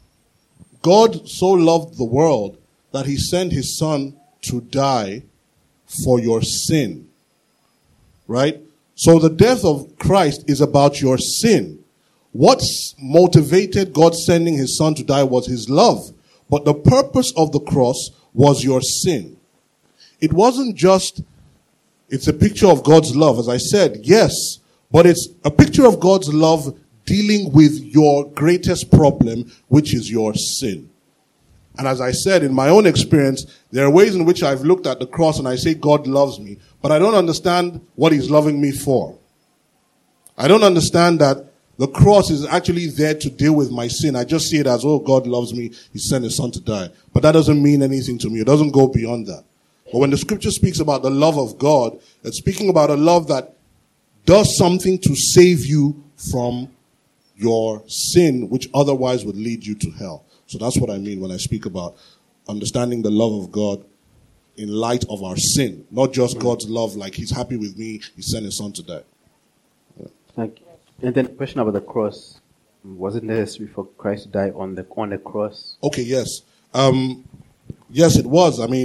God so loved the world that he sent his Son to die for your sin. Right? So the death of Christ is about your sin. What motivated God sending his Son to die was his love. But the purpose of the cross was your sin. It wasn't just, it's a picture of God's love. As I said, yes, but it's a picture of God's love dealing with your greatest problem, which is your sin. And as I said, in my own experience, there are ways in which I've looked at the cross and I say God loves me, but I don't understand what he's loving me for. I don't understand that the cross is actually there to deal with my sin. I just see it as, oh, God loves me, he sent his Son to die. But that doesn't mean anything to me. It doesn't go beyond that. But when the scripture speaks about the love of God, it's speaking about a love that does something to save you from your sin, which otherwise would lead you to hell. So that's what I mean when I speak about understanding the love of God in light of our sin. Not just God's love, like he's happy with me, he sent his Son to die. Thank you. And then a question about the cross. Was it necessary for Christ to die on the cross? Okay, yes. Yes, it was. I mean,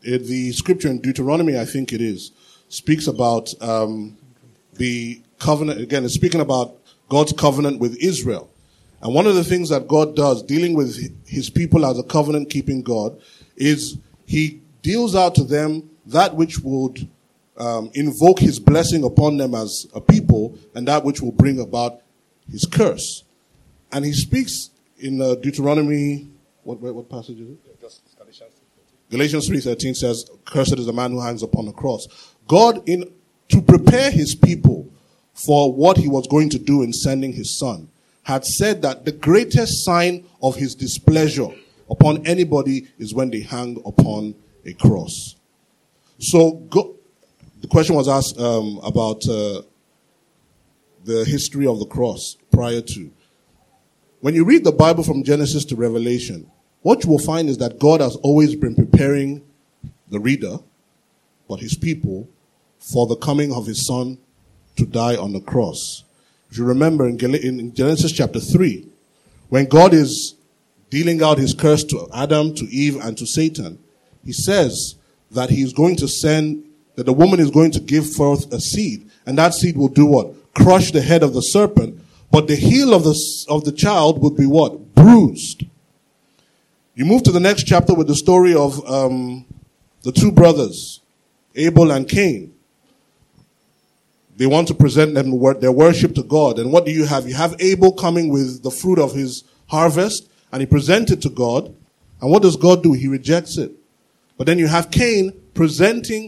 the scripture in Deuteronomy, I think it is, speaks about the covenant. Again, it's speaking about God's covenant with Israel. And one of the things that God does, dealing with his people as a covenant-keeping God, is he deals out to them that which would invoke his blessing upon them as a people, and that which will bring about his curse. And he speaks in Deuteronomy, what passage is it? Galatians 3:13 says, "Cursed is the man who hangs upon the cross." God, to prepare his people for what he was going to do in sending his son, had said that the greatest sign of his displeasure upon anybody is when they hang upon a cross. So the question was asked about the history of the cross prior to. When you read the Bible from Genesis to Revelation, what you will find is that God has always been preparing the reader, but his people, for the coming of his son to die on the cross. If you remember in Genesis chapter 3, when God is dealing out his curse to Adam, to Eve, and to Satan, he says that he is going to that the woman is going to give forth a seed, and that seed will do what? Crush the head of the serpent, but the heel of the child would be what? Bruised. You move to the next chapter with the story of the two brothers, Abel and Cain. They want to present their worship to God. And what do you have? You have Abel coming with the fruit of his harvest, and he presents it to God. And what does God do? He rejects it. But then you have Abel presenting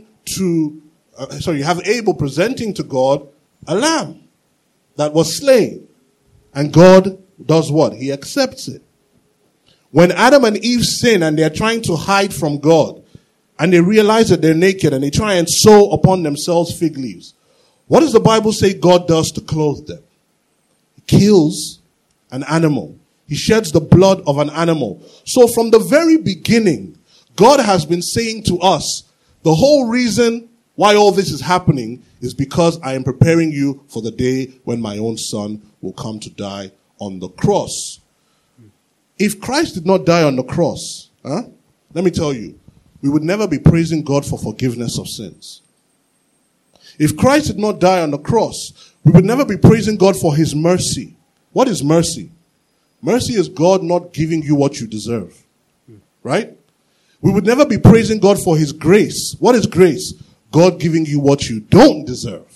to God a lamb that was slain. And God does what? He accepts it. When Adam and Eve sin and they're trying to hide from God, and they realize that they're naked and they try and sew upon themselves fig leaves, what does the Bible say God does to clothe them? He kills an animal. He sheds the blood of an animal. So from the very beginning, God has been saying to us, the whole reason why all this is happening is because I am preparing you for the day when my own son will come to die on the cross. If Christ did not die on the cross, let me tell you, we would never be praising God for forgiveness of sins. If Christ did not die on the cross, we would never be praising God for his mercy. What is mercy? Mercy is God not giving you what you deserve. Right? We would never be praising God for his grace. What is grace? God giving you what you don't deserve.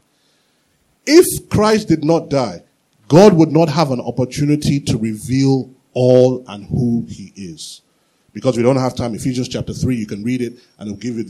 If Christ did not die, God would not have an opportunity to reveal all and who he is. Because we don't have time. Ephesians chapter 3, you can read it and it'll give you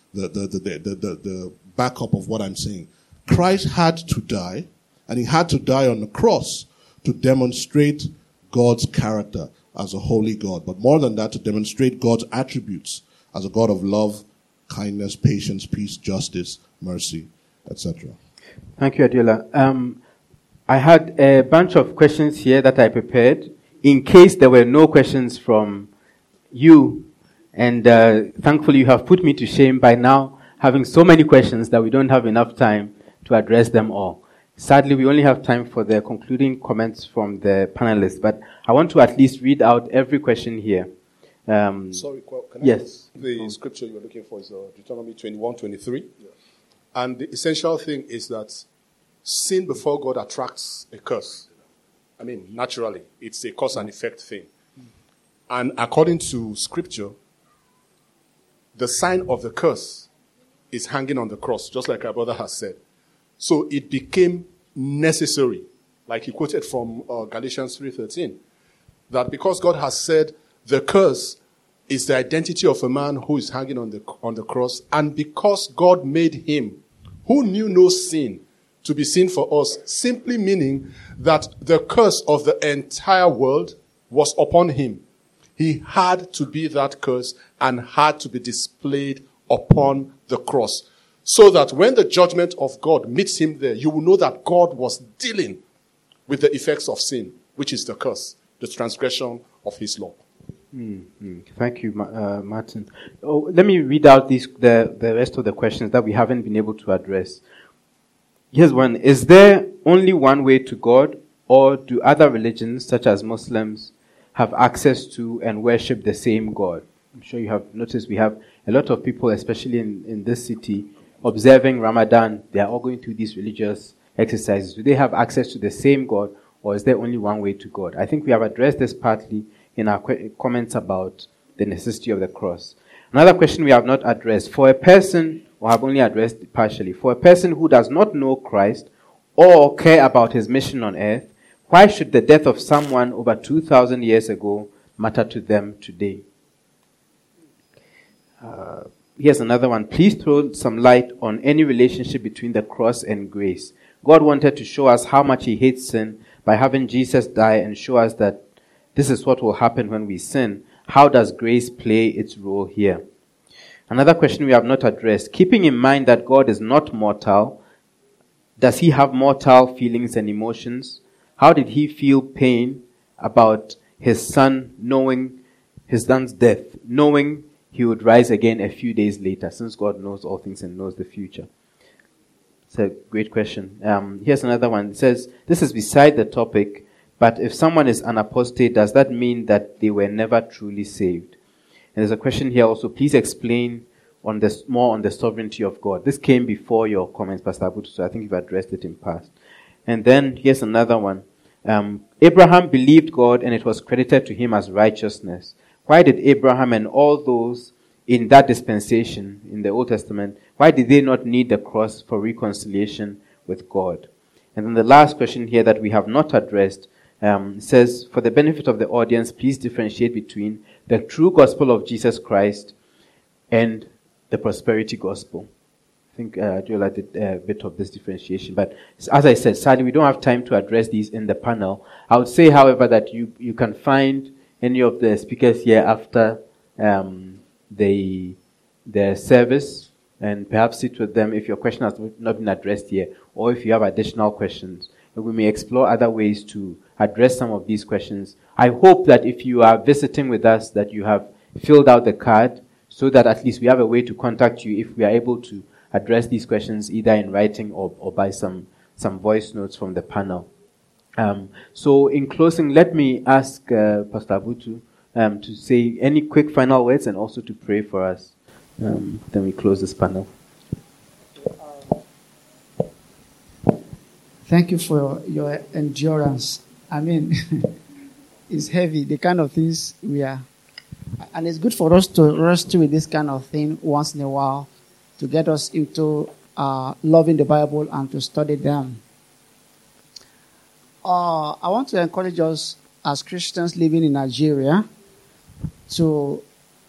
the backup of what I'm saying. Christ had to die, and he had to die on the cross to demonstrate God's character as a holy God. But more than that, to demonstrate God's attributes as a God of love, kindness, patience, peace, justice, mercy, etc. Thank you, Adiola. I had a bunch of questions here that I prepared in case there were no questions from you. And thankfully, you have put me to shame by now having so many questions that we don't have enough time to address them all. Sadly, we only have time for the concluding comments from the panelists, but I want to at least read out every question here. Sorry, can I yes. The scripture you're looking for is Deuteronomy 21:23. Yeah. And the essential thing is that sin before God attracts a curse. I mean, naturally, it's a cause and effect thing. And according to scripture, the sign of the curse is hanging on the cross, just like our brother has said. So it became necessary, like he quoted from Galatians 3:13, that because God has said the curse is the identity of a man who is hanging on the cross, and because God made him, who knew no sin, to be sin for us, simply meaning that the curse of the entire world was upon him. He had to be that curse and had to be displayed upon the cross. So that when the judgment of God meets him there, you will know that God was dealing with the effects of sin, which is the curse, the transgression of his law. Thank you, Martin. Let me read out the rest of the questions that we haven't been able to address. Here's one. Is there only one way to God, or do other religions, such as Muslims, have access to and worship the same God? I'm sure you have noticed we have a lot of people, especially in this city, observing Ramadan. They are all going through these religious exercises. Do they have access to the same God, or is there only one way to God? I think we have addressed this partly in our comments about the necessity of the cross. Another question we have not addressed, for a person, or have only addressed it partially, for a person who does not know Christ or care about his mission on earth, why should the death of someone over 2,000 years ago matter to them today? Here's another one. Please throw some light on any relationship between the cross and grace. God wanted to show us how much He hates sin by having Jesus die and show us that this is what will happen when we sin. How does grace play its role here? Another question we have not addressed. Keeping in mind that God is not mortal, does He have mortal feelings and emotions? How did He feel pain about His Son knowing His Son's death, knowing He would rise again a few days later, since God knows all things and knows the future? It's a great question. Here's another one. It says, this is beside the topic, but if someone is an apostate, does that mean that they were never truly saved? And there's a question here also. Please explain more on the sovereignty of God. This came before your comments, Pastor Abutu, so I think you've addressed it in past. And then here's another one. Abraham believed God and it was credited to him as righteousness. Why did Abraham and all those in that dispensation, in the Old Testament, why did they not need the cross for reconciliation with God? And then the last question here that we have not addressed says, for the benefit of the audience, please differentiate between the true gospel of Jesus Christ and the prosperity gospel. I think Jola did a bit of this differentiation. But as I said, sadly, we don't have time to address these in the panel. I would say, however, that you can find any of the speakers here after the service and perhaps sit with them if your question has not been addressed here, or if you have additional questions. And we may explore other ways to address some of these questions. I hope that if you are visiting with us, that you have filled out the card so that at least we have a way to contact you if we are able to address these questions either in writing or by some voice notes from the panel. So in closing, let me ask Pastor Abutu to say any quick final words and also to pray for us. Then we close this panel. Thank you for your endurance. I mean, it's heavy, the kind of things we are. And it's good for us to wrestle with this kind of thing once in a while to get us into loving the Bible and to study them. I want to encourage us as Christians living in Nigeria to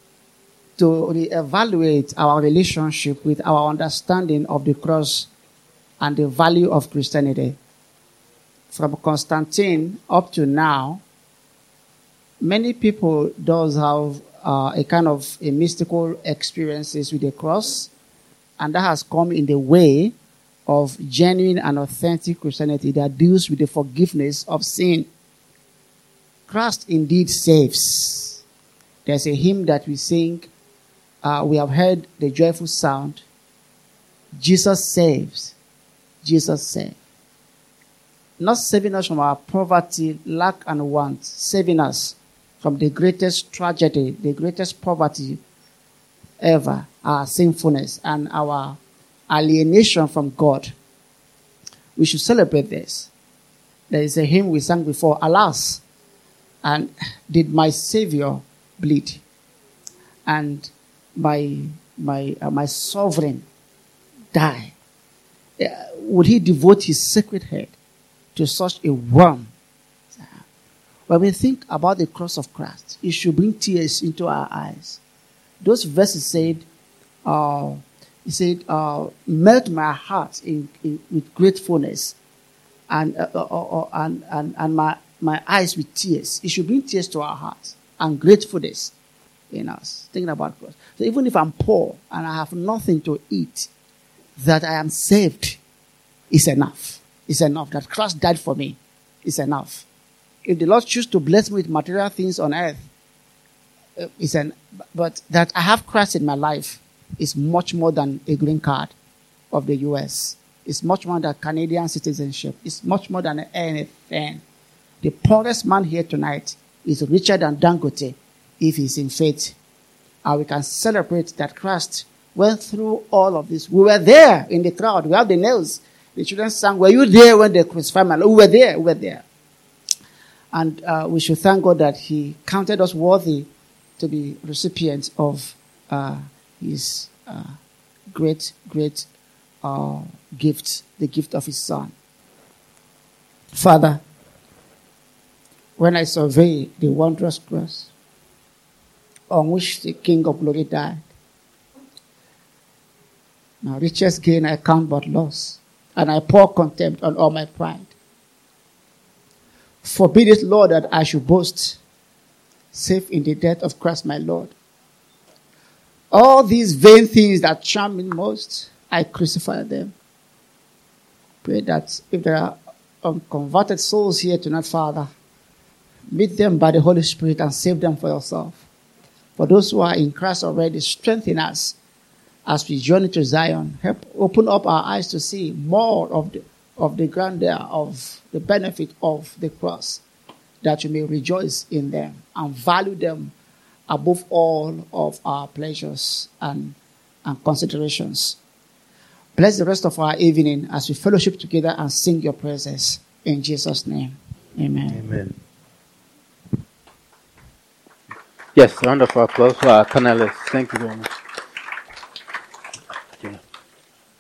reevaluate our relationship with our understanding of the cross and the value of Christianity. From Constantine up to now, many people does have a kind of a mystical experiences with the cross, and that has come in the way of genuine and authentic Christianity that deals with the forgiveness of sin. Christ indeed saves. There's a hymn that we sing. We have heard the joyful sound. Jesus saves. Jesus saves. Not saving us from our poverty, lack, and want. Saving us from the greatest tragedy, the greatest poverty ever, our sinfulness and our alienation from God. We should celebrate this. There is a hymn we sang before. Alas, and did my Savior bleed? And my sovereign die? Would he devote his sacred head to such a worm? When we think about the cross of Christ, it should bring tears into our eyes. Those verses said, he said, melt my heart with gratefulness and my eyes with tears. It should bring tears to our hearts and gratefulness in us. Thinking about God. So even if I'm poor and I have nothing to eat, that I am saved is enough. It's enough. That Christ died for me is enough. If the Lord chooses to bless me with material things on earth, but that I have Christ in my life is much more than a green card of the U.S. It's much more than Canadian citizenship. It's much more than anything. The poorest man here tonight is richer than Dangote if he's in faith And we can celebrate that Christ went through all of this. We were there in the crowd. We have the nails. The children sang, "Were you there when they crucified my Lord?" We were there. We were there. And we should thank God that He counted us worthy to be recipients of His great gift, the gift of His Son. Father, when I survey the wondrous cross on which the King of Glory died, my richest gain I count but loss, and I pour contempt on all my pride. Forbid it, Lord, that I should boast, save in the death of Christ my Lord. All these vain things that charm me most, I crucify them. Pray that if there are unconverted souls here tonight, Father, meet them by the Holy Spirit and save them for yourself. For those who are in Christ already, strengthen us as we journey to Zion. Help open up our eyes to see more of the grandeur, of the benefit of the cross, that you may rejoice in them and value them above all of our pleasures and considerations. Bless the rest of our evening as we fellowship together and sing your praises. In Jesus' name, amen. Amen. Yes, round of applause for our panelists. Thank you very much.